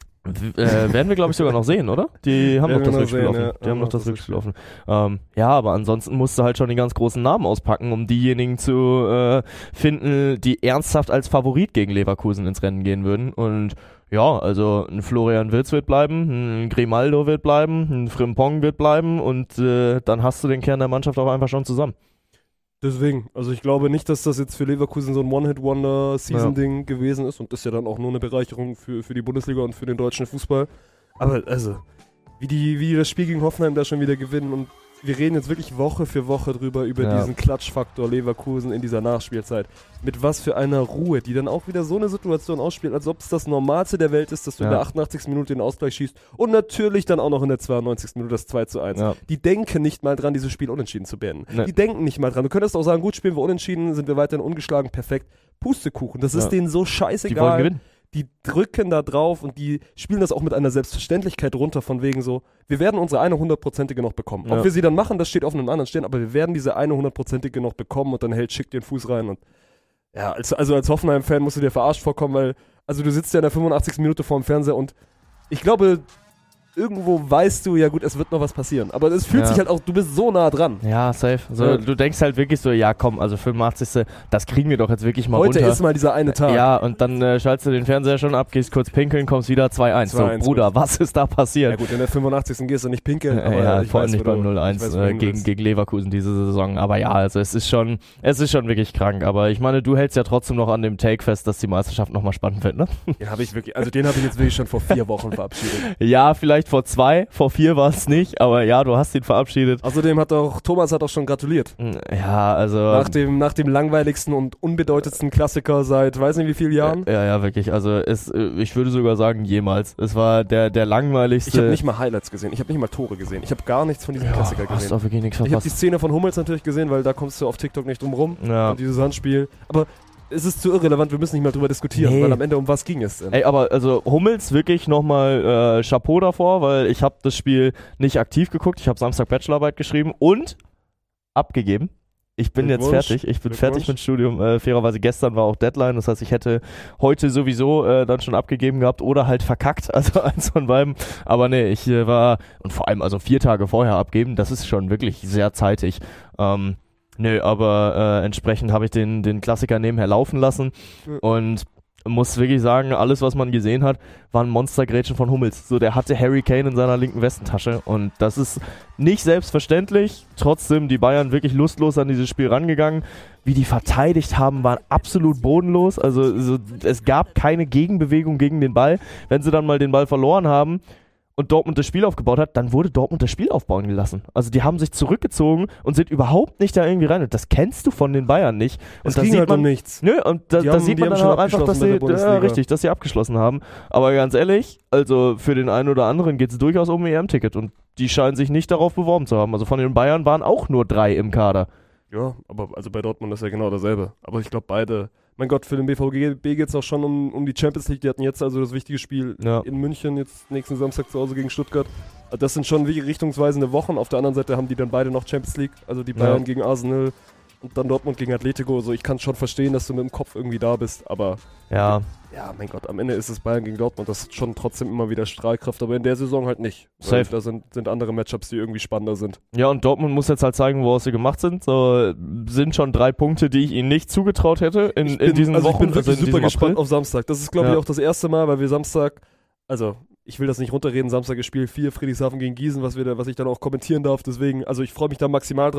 w- äh, werden wir, glaube ich, sogar noch sehen, oder? Die haben Werden noch das wir noch Rückspiel sehen, offen. ja. Die Ja, haben noch noch das das Rückspiel offen. Ähm, ja, aber ansonsten musst du halt schon die ganz großen Namen auspacken, um diejenigen zu äh, finden, die ernsthaft als Favorit gegen Leverkusen ins Rennen gehen würden. Und ja, also ein Florian Wirtz wird bleiben, ein Grimaldo wird bleiben, ein Frimpong wird bleiben und äh, dann hast du den Kern der Mannschaft auch einfach schon zusammen. Deswegen, also ich glaube nicht, dass das jetzt für Leverkusen so ein One-Hit-Wonder-Season-Ding gewesen ist und ist ja dann auch nur eine Bereicherung für, für die Bundesliga und für den deutschen Fußball. Aber also, wie die, wie die das Spiel gegen Hoffenheim da schon wieder gewinnen und wir reden jetzt wirklich Woche für Woche drüber, über Ja. diesen Klatschfaktor Leverkusen in dieser Nachspielzeit. Mit was für einer Ruhe, die dann auch wieder so eine Situation ausspielt, als ob es das Normalste der Welt ist, dass du Ja. in der achtundachtzigsten Minute den Ausgleich schießt und natürlich dann auch noch in der zweiundneunzigsten Minute das zwei zu eins. Ja. Die denken nicht mal dran, dieses Spiel unentschieden zu beenden. Nee. Die denken nicht mal dran. Du könntest auch sagen, gut, spielen wir unentschieden, sind wir weiterhin ungeschlagen, perfekt. Pustekuchen, das ist Ja. denen so Die scheißegal. wollen gewinnen. Die drücken da drauf und die spielen das auch mit einer Selbstverständlichkeit runter, von wegen so, wir werden unsere eine hundertprozentige noch bekommen. Ja. Ob wir sie dann machen, das steht auf einem anderen Stern, aber wir werden diese eine hundertprozentige noch bekommen und dann hält Schick den Fuß rein und ja, als, also als Hoffenheim-Fan musst du dir verarscht vorkommen, weil, also du sitzt ja in der fünfundachtzigsten Minute vorm Fernseher und ich glaube, irgendwo weißt du, ja gut, es wird noch was passieren, aber es fühlt Ja. sich halt auch, du bist so nah dran. Ja, safe. So, Ja. Du denkst halt wirklich so, ja komm, also fünfundachtzigste Das kriegen wir doch jetzt wirklich mal Heute runter. ist mal dieser eine Tag. Ja, und dann äh, schaltest du den Fernseher schon ab, gehst kurz pinkeln, kommst wieder zwei eins. So, zwei eins Bruder, was ist da Ja passiert? gut, in der fünfundachtzigsten gehst du nicht pinkeln, aber Äh, ja, ich vor allem weiß, nicht wo beim du- null ich eins weiß, wo äh, du gegen, willst. gegen Leverkusen diese Saison. Aber ja, also es ist schon, es ist schon wirklich krank. Aber ich meine, du hältst ja trotzdem noch an dem Take fest, dass die Meisterschaft nochmal spannend wird, ne? Den habe ich wirklich, also den habe ich jetzt wirklich schon vor vier Wochen verabschiedet. Ja, vielleicht vor zwei, vor vier war es nicht, aber ja, du hast ihn verabschiedet. Außerdem hat auch, Thomas hat auch schon gratuliert. Ja, also. Nach dem, nach dem langweiligsten und unbedeutendsten Klassiker seit weiß nicht wie vielen Jahren. Ja, ja, wirklich. Also es, äh, ich würde sogar sagen, jemals. Es war der, der langweiligste. Ich habe nicht mal Highlights gesehen, ich habe nicht mal Tore gesehen, ich habe gar nichts von diesem ja, Klassiker hast gesehen. doch wirklich nichts Ich habe die verpasst. Szene von Hummels natürlich gesehen, weil da kommst du auf TikTok nicht drum rum. Ja. Und dieses Handspiel. Aber es ist zu irrelevant, wir müssen nicht mal drüber diskutieren, Nee. weil am Ende um was ging es denn? Ey, aber also Hummels wirklich nochmal äh, Chapeau davor, weil ich habe das Spiel nicht aktiv geguckt. Ich habe Samstag Bachelorarbeit geschrieben und abgegeben. Ich bin jetzt Glückwunsch. fertig. Ich bin Glückwunsch. fertig mit Studium. Äh, fairerweise gestern war auch Deadline. Das heißt, ich hätte heute sowieso äh, dann schon abgegeben gehabt oder halt verkackt. Also eins von beiden. Aber nee, ich äh, war, und vor allem also vier Tage vorher abgeben, das ist schon wirklich sehr zeitig. Ähm, nö, aber äh, entsprechend habe ich den, den Klassiker nebenher laufen lassen. Ja. Und muss wirklich sagen, alles, was man gesehen hat, waren Monstergrätschen von Hummels. So, der hatte Harry Kane in seiner linken Westentasche und das ist nicht selbstverständlich. Trotzdem die Bayern wirklich lustlos an dieses Spiel rangegangen. Wie die verteidigt haben, waren absolut bodenlos. Also so, es gab keine Gegenbewegung gegen den Ball. Wenn sie dann mal den Ball verloren haben und Dortmund das Spiel aufgebaut hat, dann wurde Dortmund das Spiel aufbauen gelassen. Also die haben sich zurückgezogen und sind überhaupt nicht da irgendwie rein. Und das kennst du von den Bayern nicht. Und es da ging sieht halt man um nichts. Nö, und da, Die da haben- sieht die man haben dann schon auch einfach, dass abgeschlossen sie, mit der ja, Bundesliga. richtig, dass sie abgeschlossen haben. Aber ganz ehrlich, also für den einen oder anderen geht es durchaus um ein E M-Ticket und die scheinen sich nicht darauf beworben zu haben. Also von den Bayern waren auch nur drei im Kader. Ja, aber also bei Dortmund ist ja genau dasselbe. Aber ich glaube beide, mein Gott, für den B V B geht es auch schon um, um die Champions League. Die hatten jetzt also das wichtige Spiel Ja. in München, jetzt nächsten Samstag zu Hause gegen Stuttgart. Das sind schon wirklich richtungsweisende Wochen. Auf der anderen Seite haben die dann beide noch Champions League. Also die Bayern Ja. gegen Arsenal und dann Dortmund gegen Atletico. Also ich kann schon verstehen, dass du mit dem Kopf irgendwie da bist. Aber Ja, ja, mein Gott, am Ende ist es Bayern gegen Dortmund. Das ist schon trotzdem immer wieder Strahlkraft. Aber in der Saison halt nicht. Weil Safe. da sind, sind andere Matchups, die irgendwie spannender sind. ja, und Dortmund muss jetzt halt zeigen, woraus sie gemacht sind. So sind schon drei Punkte, die ich ihnen nicht zugetraut hätte in, Ich in bin, diesen also Wochen. ich bin wirklich also in super diesem gespannt April. auf Samstag. Das ist, glaube Ja. ich, auch das erste Mal, weil wir Samstag, also ich will das nicht runterreden, Samstag ist Spiel vier, Friedrichshafen gegen Gießen, was, wir da, was ich dann auch kommentieren darf. Deswegen, also ich freue mich da maximal drauf.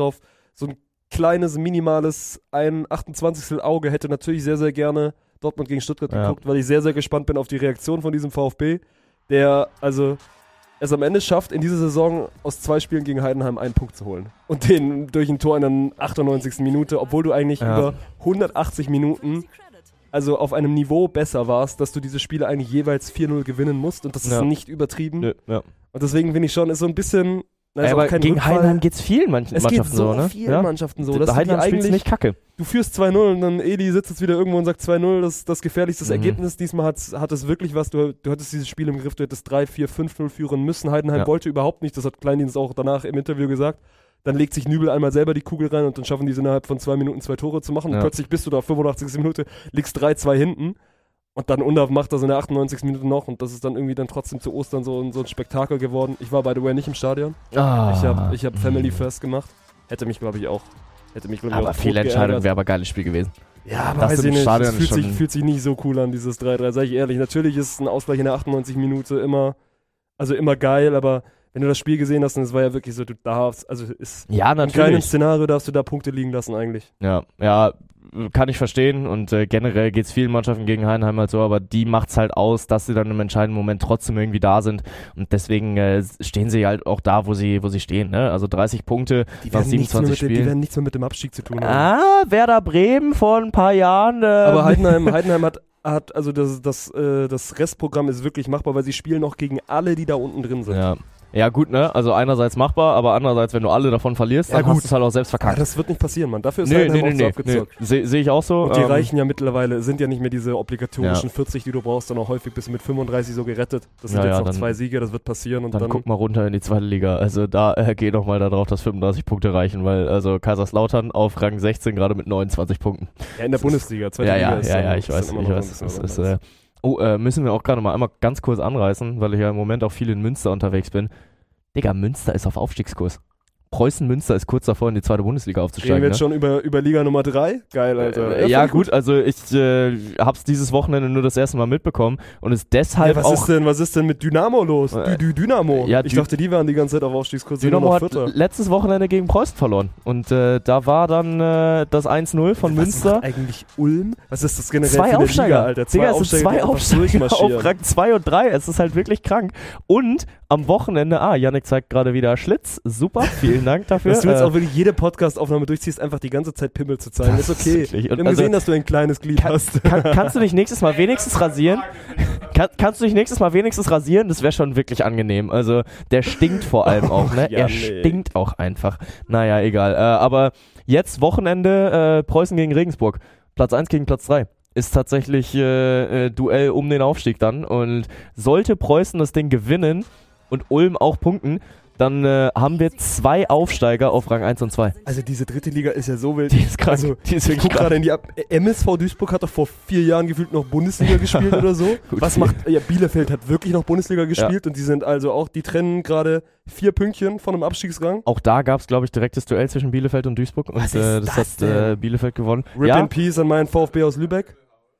so ein kleines, minimales, ein achtundzwanzigstel Auge hätte natürlich sehr, sehr gerne Dortmund gegen Stuttgart Ja. geguckt, weil ich sehr, sehr gespannt bin auf die Reaktion von diesem VfB, der also es am Ende schafft, in dieser Saison aus zwei Spielen gegen Heidenheim einen Punkt zu holen. Und den durch ein Tor in der achtundneunzigsten Minute, obwohl du eigentlich Ja. über hundertachtzig Minuten also auf einem Niveau besser warst, dass du diese Spiele eigentlich jeweils vier null gewinnen musst und das ist Ja. nicht übertrieben. Nö, ja. Und deswegen finde ich schon, ist so ein bisschen... na, ist Ey, auch aber kein gegen Rückfall. Heidenheim geht's vielen manchen Es geht Mannschaften so so, ne? vielen Ja? Mannschaften so, Da dass du die Heidenheim spielt's eigentlich... nicht kacke. Du führst zwei null und dann Eli sitzt jetzt wieder irgendwo und sagt zwei null, das ist das gefährlichste Mhm. Ergebnis. Diesmal hat's, hat es wirklich was, du, du hattest dieses Spiel im Griff, du hättest drei, vier, fünf null führen müssen. Heidenheim Ja. wollte überhaupt nicht, das hat Kleindienst auch danach im Interview gesagt. Dann legt sich Nübel einmal selber die Kugel rein und dann schaffen die es innerhalb von zwei Minuten zwei Tore zu machen. Ja. Und plötzlich bist du da fünfundachtzigsten Minute, liegst drei zwei hinten. Und dann Undav macht das in der achtundneunzigsten Minute noch und das ist dann irgendwie dann trotzdem zu Ostern so, so ein Spektakel geworden. Ich war by the way nicht im Stadion. Ah. Ich habe ich hab Family First gemacht. Hätte mich, glaube ich, auch. Hätte mich, glaub ich, Aber auch Fehlentscheidung tot wäre aber ein geiles Spiel gewesen. Ja, aber Das weiß im ich nicht. Stadion Das fühlt ist sich, schon- fühlt sich nicht so cool an, dieses drei drei, sag ich ehrlich. Natürlich ist ein Ausgleich in der achtundneunzigsten Minute immer, also immer geil, aber wenn du das Spiel gesehen hast, dann es war ja wirklich so, du darfst, also ist Ja, in keinem natürlich. Szenario darfst du da Punkte liegen lassen eigentlich. Ja, ja, kann ich verstehen und äh, generell geht's vielen Mannschaften gegen Heidenheim halt so, aber die macht's halt aus, dass sie dann im entscheidenden Moment trotzdem irgendwie da sind und deswegen äh, stehen sie halt auch da, wo sie wo sie stehen, ne? Also dreißig Punkte Die nach werden, nichts mehr siebenundzwanzig mit, dem- die Spielen. werden nichts mehr mit dem Abstieg zu tun haben. Ah, Werder Bremen vor ein paar Jahren. Ähm, Aber Heidenheim, Heidenheim hat, hat also das, das, äh, das Restprogramm ist wirklich machbar, weil sie spielen noch gegen alle, die da unten drin sind. ja. Ja gut, ne? Also einerseits machbar, aber andererseits, wenn du alle davon verlierst, Ja, dann gut. hast du es halt auch selbst Ja, verkackt. das wird nicht passieren, Mann. Dafür ist Nee, Heidenheim nee, nee, auch so nee, nee. abgezockt. Sehe seh ich auch so. Und die ähm, reichen ja mittlerweile, sind ja nicht mehr diese obligatorischen Ja. vierzig, die du brauchst, sondern auch häufig bist du mit fünfunddreißig so gerettet. Das sind Ja, jetzt ja, noch dann- zwei Siege, das wird passieren und Dann, dann, guck mal runter in die zweite Liga. Also da äh, geh doch mal darauf, dass fünfunddreißig Punkte reichen, weil also Kaiserslautern auf Rang sechzehn gerade mit neunundzwanzig Punkten. ja, in der Bundesliga, zweite Ja, Liga ja, ist ja, dann, ja, ich ist weiß, dann immer ich noch weiß. ein Es bisschen ist, was äh, oh, äh, müssen wir auch gerade mal einmal ganz kurz anreißen, weil ich ja im Moment auch viel in Münster unterwegs bin. Digga, Münster ist auf Aufstiegskurs. Preußen-Münster ist kurz davor, in die zweite Bundesliga Reden aufzusteigen. wir jetzt Ne? schon über, über Liga Nummer drei? Geil, Alter. Äh, ja, find ich gut, also ich äh, hab's dieses Wochenende nur das erste Mal mitbekommen und ist deshalb Ja, was, auch. ist denn, was ist denn mit Dynamo los? Äh, Dü Dü Dynamo. ja, ich Dü- dachte, die waren die ganze Zeit auf Aufstiegskurs. sind nur Dynamo noch hat Vierter. letztes Wochenende gegen Preußen verloren und äh, da war dann äh, das eins null von Was Münster. macht eigentlich Ulm? Was ist das generell Zwei für eine Aufsteiger, Liga, Alter? Digga, es sind zwei die einfach Aufsteiger durchmarschieren. auf Rang zwei und drei. Es ist halt wirklich krank. Und am Wochenende, ah, Yannick zeigt gerade wieder Schlitz. Super, vielen Dank dafür. Dass du jetzt Äh, auch wirklich jede Podcast-Aufnahme durchziehst, einfach die ganze Zeit Pimmel zu zeigen. Das Ist okay. ist wirklich- Wir und haben also- gesehen, dass du ein kleines Glied hast. kann, kannst du dich nächstes Mal wenigstens rasieren? Kann, kannst du dich nächstes Mal wenigstens rasieren? Das wäre schon wirklich angenehm. Also der stinkt vor allem auch, ne? ja, er nee. stinkt auch einfach. Naja, egal. Äh, aber jetzt Wochenende äh, Preußen gegen Regensburg. Platz eins gegen Platz drei. Ist tatsächlich äh, äh, Duell um den Aufstieg dann. Und sollte Preußen das Ding gewinnen und Ulm auch punkten, dann äh, haben wir zwei Aufsteiger auf Rang eins und zwei. Also diese dritte Liga ist ja so wild. Die ist krank. Also, die ist ich wirklich guck krank. gerade in die Ab M S V Duisburg hat doch vor vier Jahren gefühlt noch Bundesliga gespielt oder so. Gut, Was viel. macht, ja, Bielefeld hat wirklich noch Bundesliga gespielt und die sind also auch, die trennen gerade vier Pünktchen von einem Abstiegsrang. Auch da gab es, glaube ich, direktes Duell zwischen Bielefeld und Duisburg. Und Was äh, ist das, das hat denn? äh, Bielefeld gewonnen. Rip ja, in Peace an meinen VfB aus Lübeck.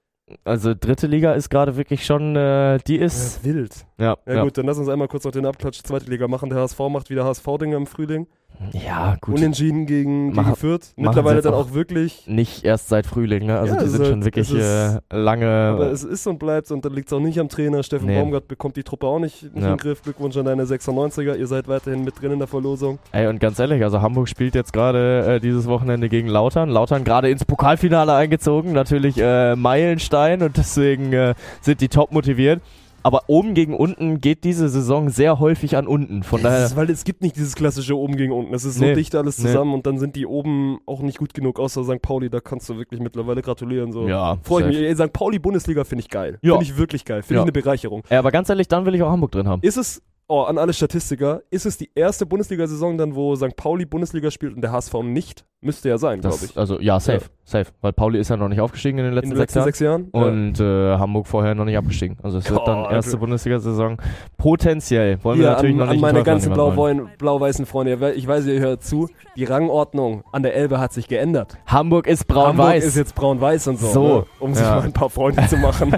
also dritte Liga ist gerade wirklich schon, äh, die ist, Ja, wild. ja, Ja, ja, gut, dann lass uns einmal kurz noch den Abklatsch zweite Liga machen. Der H S V macht wieder H S V-Dinge im Frühling. ja, gut. Unentschieden gegen, Machen- gegen Fürth. machen Mittlerweile sie jetzt dann auch. auch wirklich. Nicht erst seit Frühling, ne? Also Ja, die es sind ist schon halt- wirklich es ist- äh, lange. Aber es ist und bleibt und dann liegt es auch nicht am Trainer. Steffen Nee. Baumgart bekommt die Truppe auch nicht, nicht Ja. in den Griff. Glückwunsch an deine sechsundneunziger. Ihr seid weiterhin mit drin in der Verlosung. Ey, und ganz ehrlich, also Hamburg spielt jetzt gerade äh, dieses Wochenende gegen Lautern. Lautern gerade ins Pokalfinale eingezogen, natürlich äh, Meilenstein und deswegen äh, sind die top motiviert. Aber oben gegen unten geht diese Saison sehr häufig an unten. Von Das daher, ist, weil es gibt nicht dieses klassische oben gegen unten. Es ist so Nee. dicht alles Nee. zusammen und dann sind die oben auch nicht gut genug, außer Sankt Pauli. Da kannst du wirklich mittlerweile gratulieren. So. ja, Freue ich safe. mich. Ey, Sankt Pauli Bundesliga finde ich geil. Ja. Finde ich wirklich geil. Finde Ja. ich eine Bereicherung. Ja, aber ganz ehrlich, dann will ich auch Hamburg drin haben. Ist es, oh, an alle Statistiker, ist es die erste Bundesliga-Saison dann, wo Sankt Pauli Bundesliga spielt und der H S V nicht? Müsste ja sein, glaube Das, ich. also ja, safe, Ja. safe. Weil Pauli ist ja noch nicht aufgestiegen in den letzten, In den letzten sechs Jahren. sechs Jahren. Und äh, Hamburg vorher noch nicht abgestiegen. Also es wird dann Gott. erste Bundesliga-Saison. Potenziell. Wollen wir Hier natürlich an, noch nicht an meine einen Teufel ganzen an jemanden machen. blau-weißen blau-weißen Freunde. Ich weiß, ihr hört zu. Die Rangordnung an der Elbe hat sich geändert. Hamburg ist Hamburg braun-weiß. ist jetzt braun-weiß und so, So. ne? Um sich Ja. mal ein paar Freunde zu machen.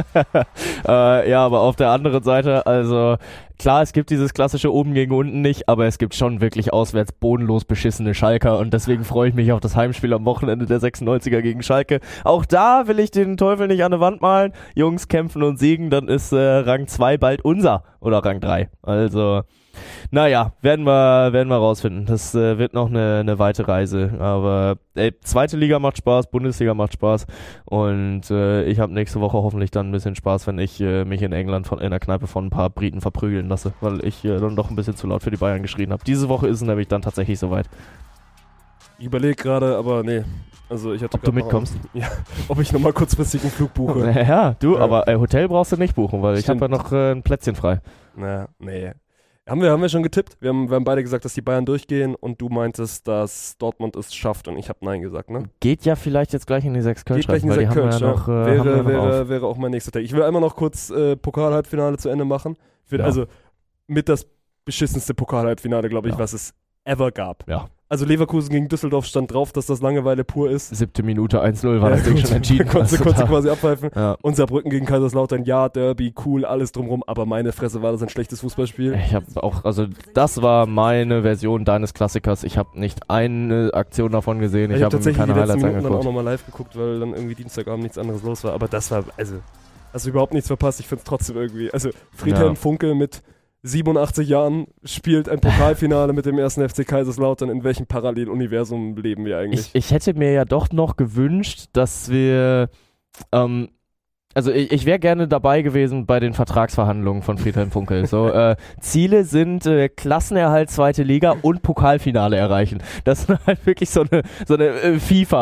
äh, ja, aber auf der anderen Seite, also klar, es gibt dieses klassische oben gegen unten nicht, aber es gibt schon wirklich auswärts bodenlos beschissene Schalker und deswegen freue ich mich auf das Heimspiel am Wochenende der sechsundneunziger gegen Schalke. Auch da will ich den Teufel nicht an der Wand malen. Jungs kämpfen und siegen, dann ist äh, Rang zwei bald unser oder Rang drei. Also, naja, werden wir, werden wir rausfinden. Das äh, wird noch eine, eine weite Reise. Aber ey, zweite Liga macht Spaß, Bundesliga macht Spaß und äh, ich habe nächste Woche hoffentlich dann ein bisschen Spaß, wenn ich äh, mich in England von, in der Kneipe von ein paar Briten verprügeln lasse, weil ich äh, dann doch ein bisschen zu laut für die Bayern geschrien habe. Diese Woche ist es nämlich dann tatsächlich soweit. Ich überlege gerade, aber nee. Also ich hatte Ob du grad noch- mitkommst? Ja, ob ich nochmal kurzfristig einen Flug buche. Ja, du, Ja. aber äh, Hotel brauchst du nicht buchen, weil ich habe Stimmt. ja noch äh, ein Plätzchen frei. Naja, nee. Haben wir, haben wir schon getippt? Wir haben, wir haben beide gesagt, dass die Bayern durchgehen und du meintest, dass Dortmund es schafft und ich habe Nein gesagt, ne? Geht ja vielleicht jetzt gleich in die sechs Kölsch Geht gleich in weil die haben Kölsch, wir ja ja. noch, äh, haben wir wäre, noch auf. wäre, wäre auch mein nächster Tag. Ich will einmal noch kurz äh, Pokal-Halbfinale zu Ende machen. Für, Ja. Also mit das beschissenste Pokal-Halbfinale, glaube ich, Ja. was es ever gab. Ja. Also Leverkusen gegen Düsseldorf stand drauf, dass das Langeweile pur ist. Siebte Minute eins null war Ja, das Ding gut. schon entschieden. Konntest du Also konntest du da- quasi abpfeifen. ja. Und Saarbrücken gegen Kaiserslautern, ja, Derby, cool, alles drumrum, aber meine Fresse war das ein schlechtes Fußballspiel. Ich habe auch, also das war meine Version deines Klassikers. Ich habe nicht eine Aktion davon gesehen. Ich, Ich habe habe mir tatsächlich keine die letzten Highlights Minuten dann auch angeguckt. nochmal live geguckt, weil dann irgendwie Dienstagabend nichts anderes los war. Aber das war, also, hast du überhaupt nichts verpasst. Ich finde es trotzdem irgendwie, also Friedhelm Ja. Funkel mit siebenundachtzig Jahren spielt ein Pokalfinale mit dem ersten F C Kaiserslautern. In welchem Paralleluniversum leben wir eigentlich? Ich, ich hätte mir ja doch noch gewünscht, dass wir, ähm, also ich, ich wäre gerne dabei gewesen bei den Vertragsverhandlungen von Friedhelm Funkel. So, äh, Ziele sind äh, Klassenerhalt, zweite Liga und Pokalfinale erreichen. Das ist halt wirklich so eine, so eine äh,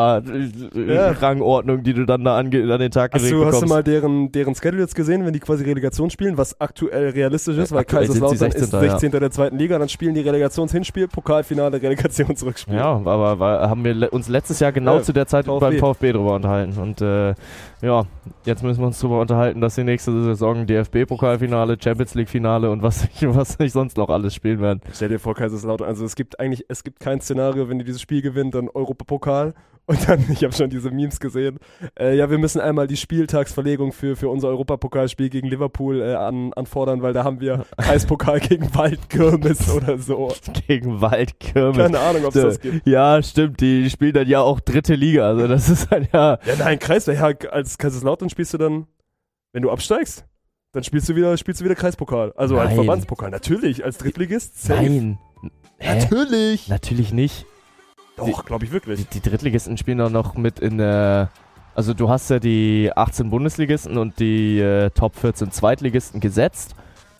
Ja. FIFA-Rangordnung, die du dann da ange an den Tag Hast gelegt du, hast du bekommst. mal deren, deren Schedule jetzt gesehen, wenn die quasi Relegation spielen, was aktuell realistisch ist, Ja, weil aktuell sind sie Kaiserslautern ist sechzehnter, ja. sechzehnter der zweiten Liga, dann spielen die Relegationshinspiel, Pokalfinale, Relegationsrückspiel. Ja, aber war, haben wir le uns letztes Jahr genau Ja, zu der Zeit VfB. beim VfB drüber unterhalten. Und äh, ja, jetzt müssen wir uns drüber unterhalten, dass die nächste Saison D F B-Pokalfinale, Champions League-Finale und was, was nicht sonst noch alles spielen werden. Stell dir vor, Kaiserslautern, also es gibt eigentlich, es gibt kein Szenario, wenn die dieses Spiel gewinnen, dann Europapokal und dann, ich habe schon diese Memes gesehen, äh, ja, wir müssen einmal die Spieltagsverlegung für, für unser Europapokalspiel gegen Liverpool äh, an, anfordern, weil da haben wir Kreispokal gegen Waldkirmes oder so. Gegen Waldkirmes. Keine Ahnung, ob es das gibt. Ja, stimmt, die spielen dann ja auch dritte Liga, also das ist halt ja... Ja, nein, Kreis, ja, als Kaiserslautern spielst du dann, wenn du absteigst, dann spielst du wieder, spielst du wieder Kreispokal. Also als Nein. Verbandspokal. Natürlich, als Drittligist. Safe. Nein. Hä? Natürlich. Natürlich nicht. Doch, glaube ich wirklich. Die, die Drittligisten spielen doch noch mit in der... Also du hast ja die achtzehn Bundesligisten und die äh, Top vierzehn Zweitligisten gesetzt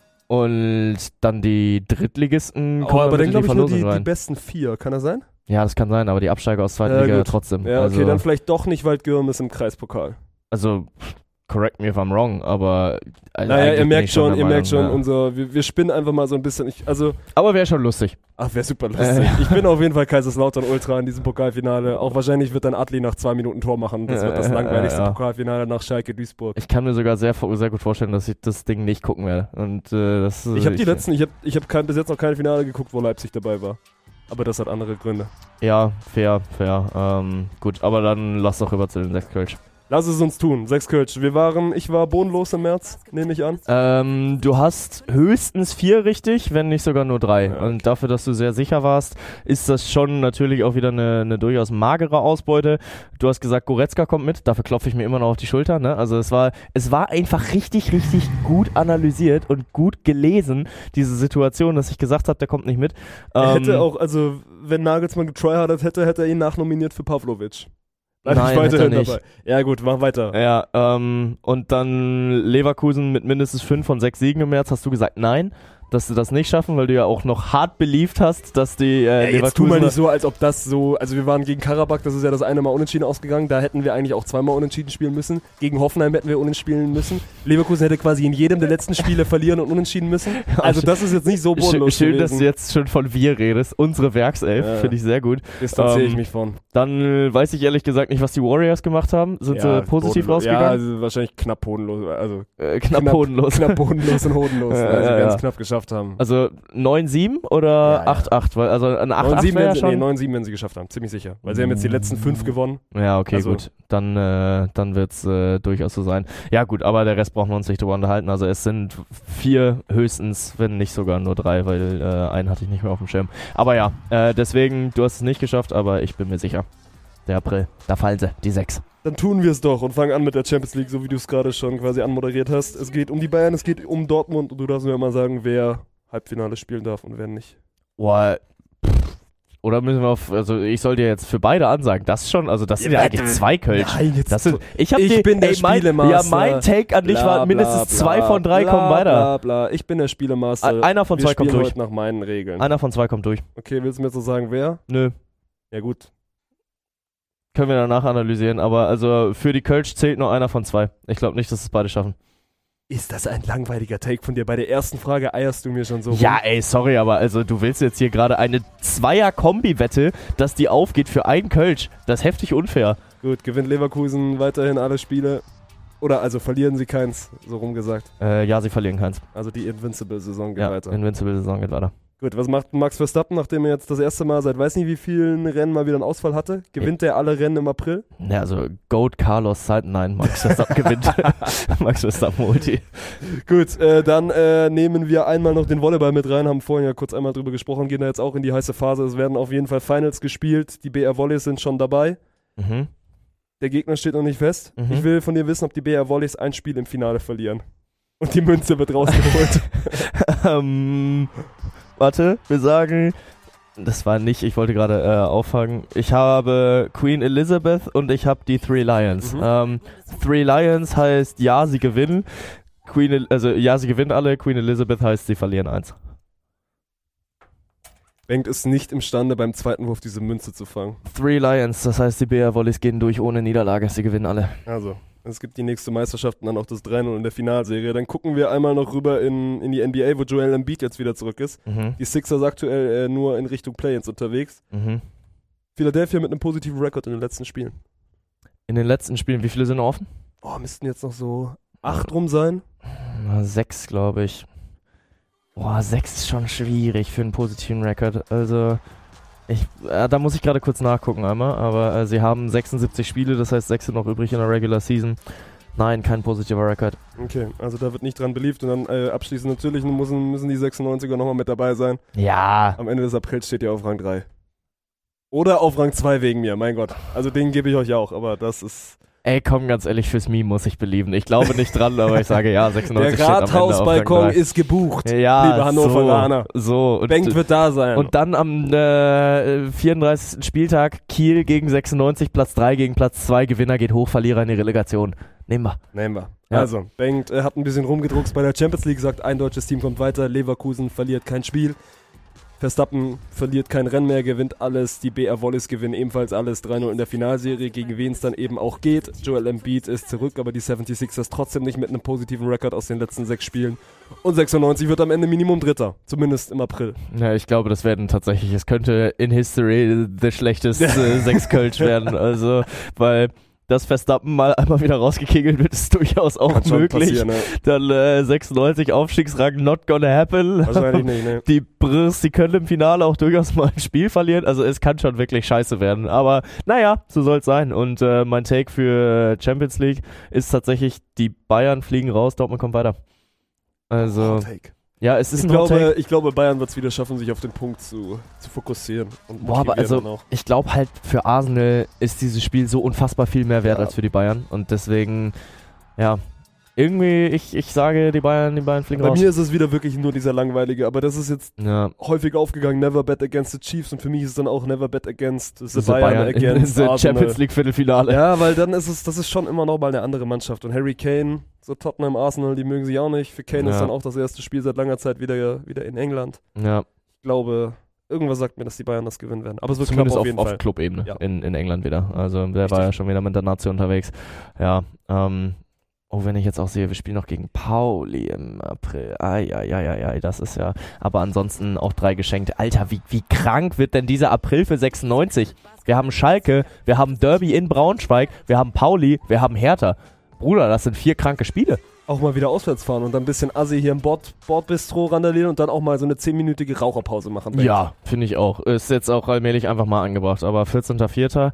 und dann die Drittligisten Oh, kommen aber mit dann in glaube ich nur die, Verlosung die rein. besten vier. Kann das sein? Ja, das kann sein, aber die Absteiger aus zweiter Ja, Liga gut. trotzdem. Ja, okay, also, dann vielleicht doch nicht Waldkirmes im Kreispokal. also, correct me if I'm wrong, aber... äh, Naja, eigentlich ihr bin merkt ich schon schon, der ihr merkt Meinung, schon, ja. unser, wir, wir spinnen einfach mal so ein bisschen. Ich, also, Aber wäre schon lustig. ach, wäre super lustig. Ich bin auf jeden Fall Kaiserslautern Ultra in diesem Pokalfinale. Auch wahrscheinlich wird dann Adli nach zwei Minuten Tor machen. Das wird das Ja, langweiligste ja, ja. Pokalfinale nach Schalke Duisburg. Ich kann mir sogar sehr, sehr gut vorstellen, dass ich das Ding nicht gucken werde. Und, äh, das, Ich habe die letzten, ich habe ich hab kein, bis jetzt noch kein Finale geguckt, wo Leipzig dabei war. Aber das hat andere Gründe. Ja, fair, fair. Ähm, gut, aber dann lass doch rüber zu den sechs Kölsch. Lass es uns tun. Sechs Kölsch. Wir waren, ich war bodenlos im März, nehme ich an. Ähm, du hast höchstens vier richtig, wenn nicht sogar nur drei. Ja. Und dafür, dass du sehr sicher warst, ist das schon natürlich auch wieder eine, eine durchaus magere Ausbeute. Du hast gesagt, Goretzka kommt mit, dafür klopfe ich mir immer noch auf die Schulter. Ne? Also es war, es war einfach richtig, richtig gut analysiert und gut gelesen, diese Situation, dass ich gesagt habe, der kommt nicht mit. Er Ähm, hätte auch, also wenn Nagelsmann getryhardet hätte, hätte er ihn nachnominiert für Pavlovic. Bleib Nein, ich weiterhin hätte er nicht. dabei. Ja gut, mach weiter. Ja, ähm, und dann Leverkusen mit mindestens fünf von sechs Siegen im März, hast du gesagt, nein. dass sie das nicht schaffen, weil du ja auch noch hart beliebt hast, dass die äh, Ja, jetzt tu Leverkusen... mal nicht so, als ob das so, also wir waren gegen Karabakh, das ist ja das eine Mal unentschieden ausgegangen, da hätten wir eigentlich auch zweimal unentschieden spielen müssen. Gegen Hoffenheim hätten wir unentschieden spielen müssen. Leverkusen hätte quasi in jedem der letzten Spiele verlieren und unentschieden müssen. Also das ist jetzt nicht so bodenlos Schön, gewesen. dass du jetzt schon von wir redest. Unsere Werkself, Ja. finde ich sehr gut. Distanziere ich Ähm, mich von. Dann äh, weiß ich ehrlich gesagt nicht, was die Warriors gemacht haben. Sind sie positiv bodenlos. Ja, rausgegangen? also wahrscheinlich knapp bodenlos, also äh, knapp bodenlos. knapp bodenlos und hodenlos, Ja, also ja, ganz ja. knapp geschafft haben. Also neun sieben oder Ja, ja. acht acht? Weil Also ein acht neun acht sieben wäre ja werden sie, nee, schon... neun sieben werden sie geschafft haben, ziemlich sicher. Weil sie haben jetzt die letzten fünf gewonnen. Ja, okay, Also- gut. Dann, äh, dann wird es äh, durchaus so sein. Ja gut, aber der Rest brauchen wir uns nicht drüber unterhalten. Also es sind vier höchstens, wenn nicht sogar nur drei, weil äh, einen hatte ich nicht mehr auf dem Schirm. Aber ja, äh, deswegen, du hast es nicht geschafft, aber ich bin mir sicher. Der April, da fallen sie, die sechs. Dann tun wir es doch und fangen an mit der Champions League, so wie du es gerade schon quasi anmoderiert hast. Es geht um die Bayern, es geht um Dortmund und du darfst mir mal sagen, wer Halbfinale spielen darf und wer nicht. Boah, pff. Oder müssen wir auf, also ich soll dir jetzt für beide ansagen, das schon, also das sind ja, Ja, eigentlich zwei Kölsch. Nein, jetzt Das sind, ich hab Ich die, bin der ey, mein, Spielemaster. Ja, mein Take an dich Bla, war mindestens bla, zwei bla, von drei bla, kommen weiter. Bla, bla. Ich bin der Spielemaster. A- einer von Wir zwei kommt spielen durch. heute nach meinen Regeln. Einer von zwei kommt durch. Okay, willst du mir jetzt so sagen, wer? Nö. Ja gut. Können wir danach analysieren, aber also für die Kölsch zählt nur einer von zwei. Ich glaube nicht, dass es beide schaffen. Ist das ein langweiliger Take von dir? Bei der ersten Frage eierst du mir schon so Ja, rum. ey, sorry, aber also du willst jetzt hier gerade eine Zweier-Kombi-Wette, dass die aufgeht für einen Kölsch. Das ist heftig unfair. Gut, gewinnt Leverkusen weiterhin alle Spiele. Oder also verlieren sie keins, so rum gesagt. Äh, ja, sie verlieren keins. Also die Invincible-Saison geht Ja, weiter. Invincible-Saison geht weiter. Gut, was macht Max Verstappen, nachdem er jetzt das erste Mal seit weiß nicht wie vielen Rennen mal wieder einen Ausfall hatte? Gewinnt er alle Rennen im April? Ja, also Goat Carlos Zeit, nein, Max Verstappen gewinnt. Max Verstappen holt die. Gut, äh, dann äh, nehmen wir einmal noch den Volleyball mit rein, haben vorhin ja kurz einmal drüber gesprochen, gehen da jetzt auch in die heiße Phase. Es werden auf jeden Fall Finals gespielt, die B R Volleys sind schon dabei. Mhm. Der Gegner steht noch nicht fest. Mhm. Ich will von dir wissen, ob die B R Volleys ein Spiel im Finale verlieren. Und die Münze wird rausgeholt. ähm, warte, wir sagen, das war nicht, ich wollte gerade äh, auffangen. Ich habe Queen Elizabeth und ich habe die Three Lions. Mhm. Ähm, Three Lions heißt, ja, sie gewinnen. Queen, El- also ja, sie gewinnen alle. Queen Elizabeth heißt, sie verlieren eins. Bengt ist nicht imstande, beim zweiten Wurf diese Münze zu fangen. Three Lions, das heißt, die B R Volleys gehen durch ohne Niederlage. Sie gewinnen alle. Also, es gibt die nächste Meisterschaft und dann auch das drei null in der Finalserie. Dann gucken wir einmal noch rüber in, in die N B A, wo Joel Embiid jetzt wieder zurück ist. Mhm. Die Sixers aktuell äh, nur in Richtung Play-ins unterwegs. Mhm. Philadelphia mit einem positiven Rekord in den letzten Spielen. In den letzten Spielen, wie viele sind noch offen? Oh, müssten jetzt noch so acht rum sein. Na, sechs, glaube ich. Boah, sechs ist schon schwierig für einen positiven Rekord. Also, ich, äh, da muss ich gerade kurz nachgucken einmal. Aber äh, sie haben sechsundsiebzig Spiele, das heißt sechs sind noch übrig in der Regular Season. Nein, kein positiver Rekord. Okay, also da wird nicht dran beliebt. Und dann äh, abschließend natürlich müssen, müssen die sechsundneunziger nochmal mit dabei sein. Ja. Am Ende des Aprils steht ihr auf Rang drei. Oder auf Rang zwei wegen mir, mein Gott. Also den gebe ich euch auch, aber das ist... Ey, komm, ganz ehrlich, fürs Meme muss ich belieben. Ich glaube nicht dran, aber ich sage ja, Der sechsundneunzig steht am Ende auf Rang Rathausbalkon drei. ist gebucht, Ja, liebe Hannoveraner. so. so. Und, Bengt wird da sein. und dann am äh, vierunddreißigsten Spieltag Kiel gegen sechsundneunzig, Platz drei gegen Platz zwei, Gewinner geht hoch, Verlierer in die Relegation. Nehmen wir. Nehmen wir. Ja. Also, Bengt äh, hat ein bisschen rumgedruckst bei der Champions League, sagt, ein deutsches Team kommt weiter, Leverkusen verliert kein Spiel. Verstappen verliert kein Rennen mehr, gewinnt alles. Die B R Volleys gewinnen ebenfalls alles. drei null in der Finalserie, gegen wen es dann eben auch geht. Joel Embiid ist zurück, aber die seventy-sixers trotzdem nicht mit einem positiven Rekord aus den letzten sechs Spielen. Und sechsundneunzig wird am Ende Minimum Dritter, zumindest im April. Ja, ich glaube, das werden tatsächlich, es könnte in History the schlechteste äh, sechs Kölsch werden. Also, weil dass Verstappen mal einmal wieder rausgekegelt wird, ist durchaus auch Kann schon möglich. passieren, ne? Dann äh, sechsundneunzig Aufstiegsrang, not gonna happen. Wahrscheinlich nicht, ne? Die Brrs, die können im Finale auch durchaus mal ein Spiel verlieren. Also es kann schon wirklich scheiße werden. Aber naja, so soll es sein. Und äh, mein Take für Champions League ist tatsächlich, die Bayern fliegen raus, Dortmund kommt weiter. Also, Hot Take. ja, es ist Ich ein Hot glaube, Take. ich glaube, Bayern wird es wieder schaffen, sich auf den Punkt zu, zu fokussieren. Und Boah, aber motivieren also, dann auch. ich glaube halt, für Arsenal ist dieses Spiel so unfassbar viel mehr wert Ja. als für die Bayern. Und deswegen, ja, irgendwie, ich, ich sage, die Bayern, die Bayern fliegen Bei raus. mir ist es wieder wirklich nur dieser langweilige, aber das ist jetzt Ja. häufig aufgegangen, never bet against the Chiefs und für mich ist es dann auch never bet against the, The Bayern, Bayern in against the Arsenal. Champions League Viertelfinale. Ja, weil dann ist es, das ist schon immer noch mal eine andere Mannschaft und Harry Kane, so Tottenham, Arsenal, die mögen sich auch nicht. Für Kane Ja. ist dann auch das erste Spiel seit langer Zeit wieder, wieder in England. Ja. Ich glaube, irgendwas sagt mir, dass die Bayern das gewinnen werden. Aber es wird knapp Zumindest auf auf, jeden auf Fall. Clubebene Ja. in, in England wieder. Also der Richtig. war ja schon wieder mit der Nazi unterwegs. Ja, ähm, oh, wenn ich jetzt auch sehe, wir spielen noch gegen Pauli im April. Ai, ai, ai, ai, ai, das ist ja, aber ansonsten auch drei geschenkt. Alter, wie, wie krank wird denn dieser April für sechsundneunzig? Wir haben Schalke, wir haben Derby in Braunschweig, wir haben Pauli, wir haben Hertha. Bruder, das sind vier kranke Spiele. Auch mal wieder auswärts fahren und dann ein bisschen Assi hier im Bord, Bordbistro randalieren und dann auch mal so eine zehnminütige Raucherpause machen. denke Ja, finde ich auch. Ist jetzt auch allmählich einfach mal angebracht. Aber vierzehnter vierter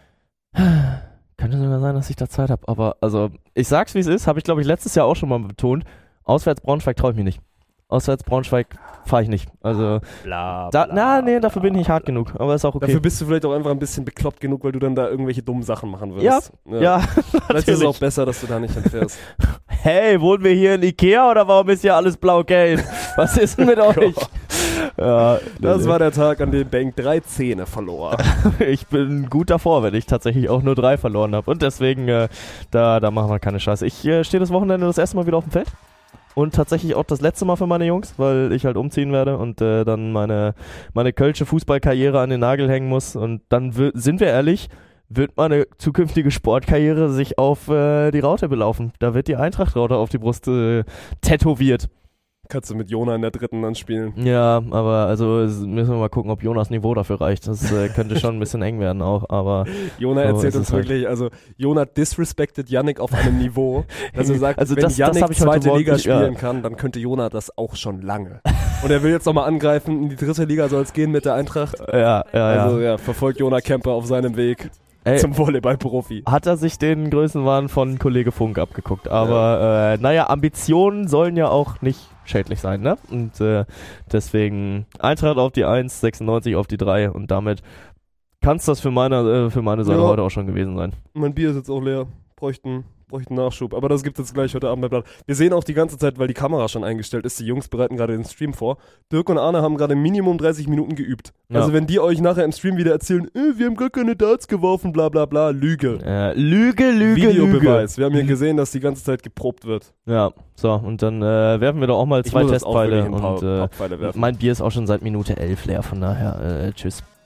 könnte sogar sein, dass ich da Zeit habe. Aber also, ich sag's wie es ist, habe ich glaube ich letztes Jahr auch schon mal betont. Auswärts Braunschweig traue ich mich nicht. Auswärts Braunschweig fahre ich nicht. Also, ich. Bla, da, bla, na, nee, bla. dafür bin ich nicht hart genug. Aber ist auch okay. Dafür bist du vielleicht auch einfach ein bisschen bekloppt genug, weil du dann da irgendwelche dummen Sachen machen Ja, wirst. ja, Vielleicht ist es natürlich. auch besser, dass du da nicht hinfährst. Hey, wohnen wir hier in Ikea oder warum ist hier alles blau-gelb? Was ist denn mit euch? Ja, Das war der Tag, an dem Bank drei Zähne verlor. ich bin gut davor, wenn ich tatsächlich auch nur drei verloren habe. Und deswegen, äh, da, da machen wir keine Scheiße. Ich äh, stehe das Wochenende das erste Mal wieder auf dem Feld. Und tatsächlich auch das letzte Mal für meine Jungs, weil ich halt umziehen werde und äh, dann meine, meine kölsche Fußballkarriere an den Nagel hängen muss. Und dann w- sind wir ehrlich, wird meine zukünftige Sportkarriere sich auf äh, die Raute belaufen. Da wird die Eintracht-Raute auf die Brust äh, tätowiert. Kannst du mit Jona in der dritten dann spielen. Ja, aber also es- müssen wir mal gucken, ob Jonas Niveau dafür reicht. Das äh, könnte schon ein bisschen eng werden auch, aber Jona So erzählt ist uns es halt. wirklich, also Jona disrespected Yannick auf einem Niveau, dass er sagt, Also wenn das- das Yannick hab ich heute zweite Morgen Liga nicht- ja. spielen kann, dann könnte Jona das auch schon lange. Und er will jetzt nochmal angreifen, in die dritte Liga soll es gehen mit der Eintracht. ja, ja, Also ja. ja, verfolgt Jona Kemper auf seinem Weg Ey, zum Volleyball-Profi. hat er sich den Größenwahn von Kollege Funk abgeguckt. Aber äh, naja, Ambitionen sollen ja auch nicht schädlich sein, ne? Und äh, deswegen Eintracht auf die eins, sechsundneunzig auf die drei und damit kann es das für meine, äh, für meine Seite Ja. heute auch schon gewesen sein. Mein Bier ist jetzt auch leer. Bräuchten, bräuchten Nachschub. Aber das gibt es jetzt gleich heute Abend bei Blatt. Wir sehen auch die ganze Zeit, weil die Kamera schon eingestellt ist, die Jungs bereiten gerade den Stream vor. Dirk und Arne haben gerade Minimum dreißig Minuten geübt. Ja. Also wenn die euch nachher im Stream wieder erzählen, äh, wir haben gar keine Darts geworfen, bla bla bla, Lüge. Äh, Lüge, Lüge, Videobeweis. Wir haben hier Mhm. gesehen, dass die ganze Zeit geprobt wird. Lüge. Ja, so, und dann äh, werfen wir doch auch mal Ich zwei muss jetzt auch Testpfeile wirklich ein paar und äh, Papppfeile werfen. mein Bier ist auch schon seit Minute elf leer, von daher äh, tschüss.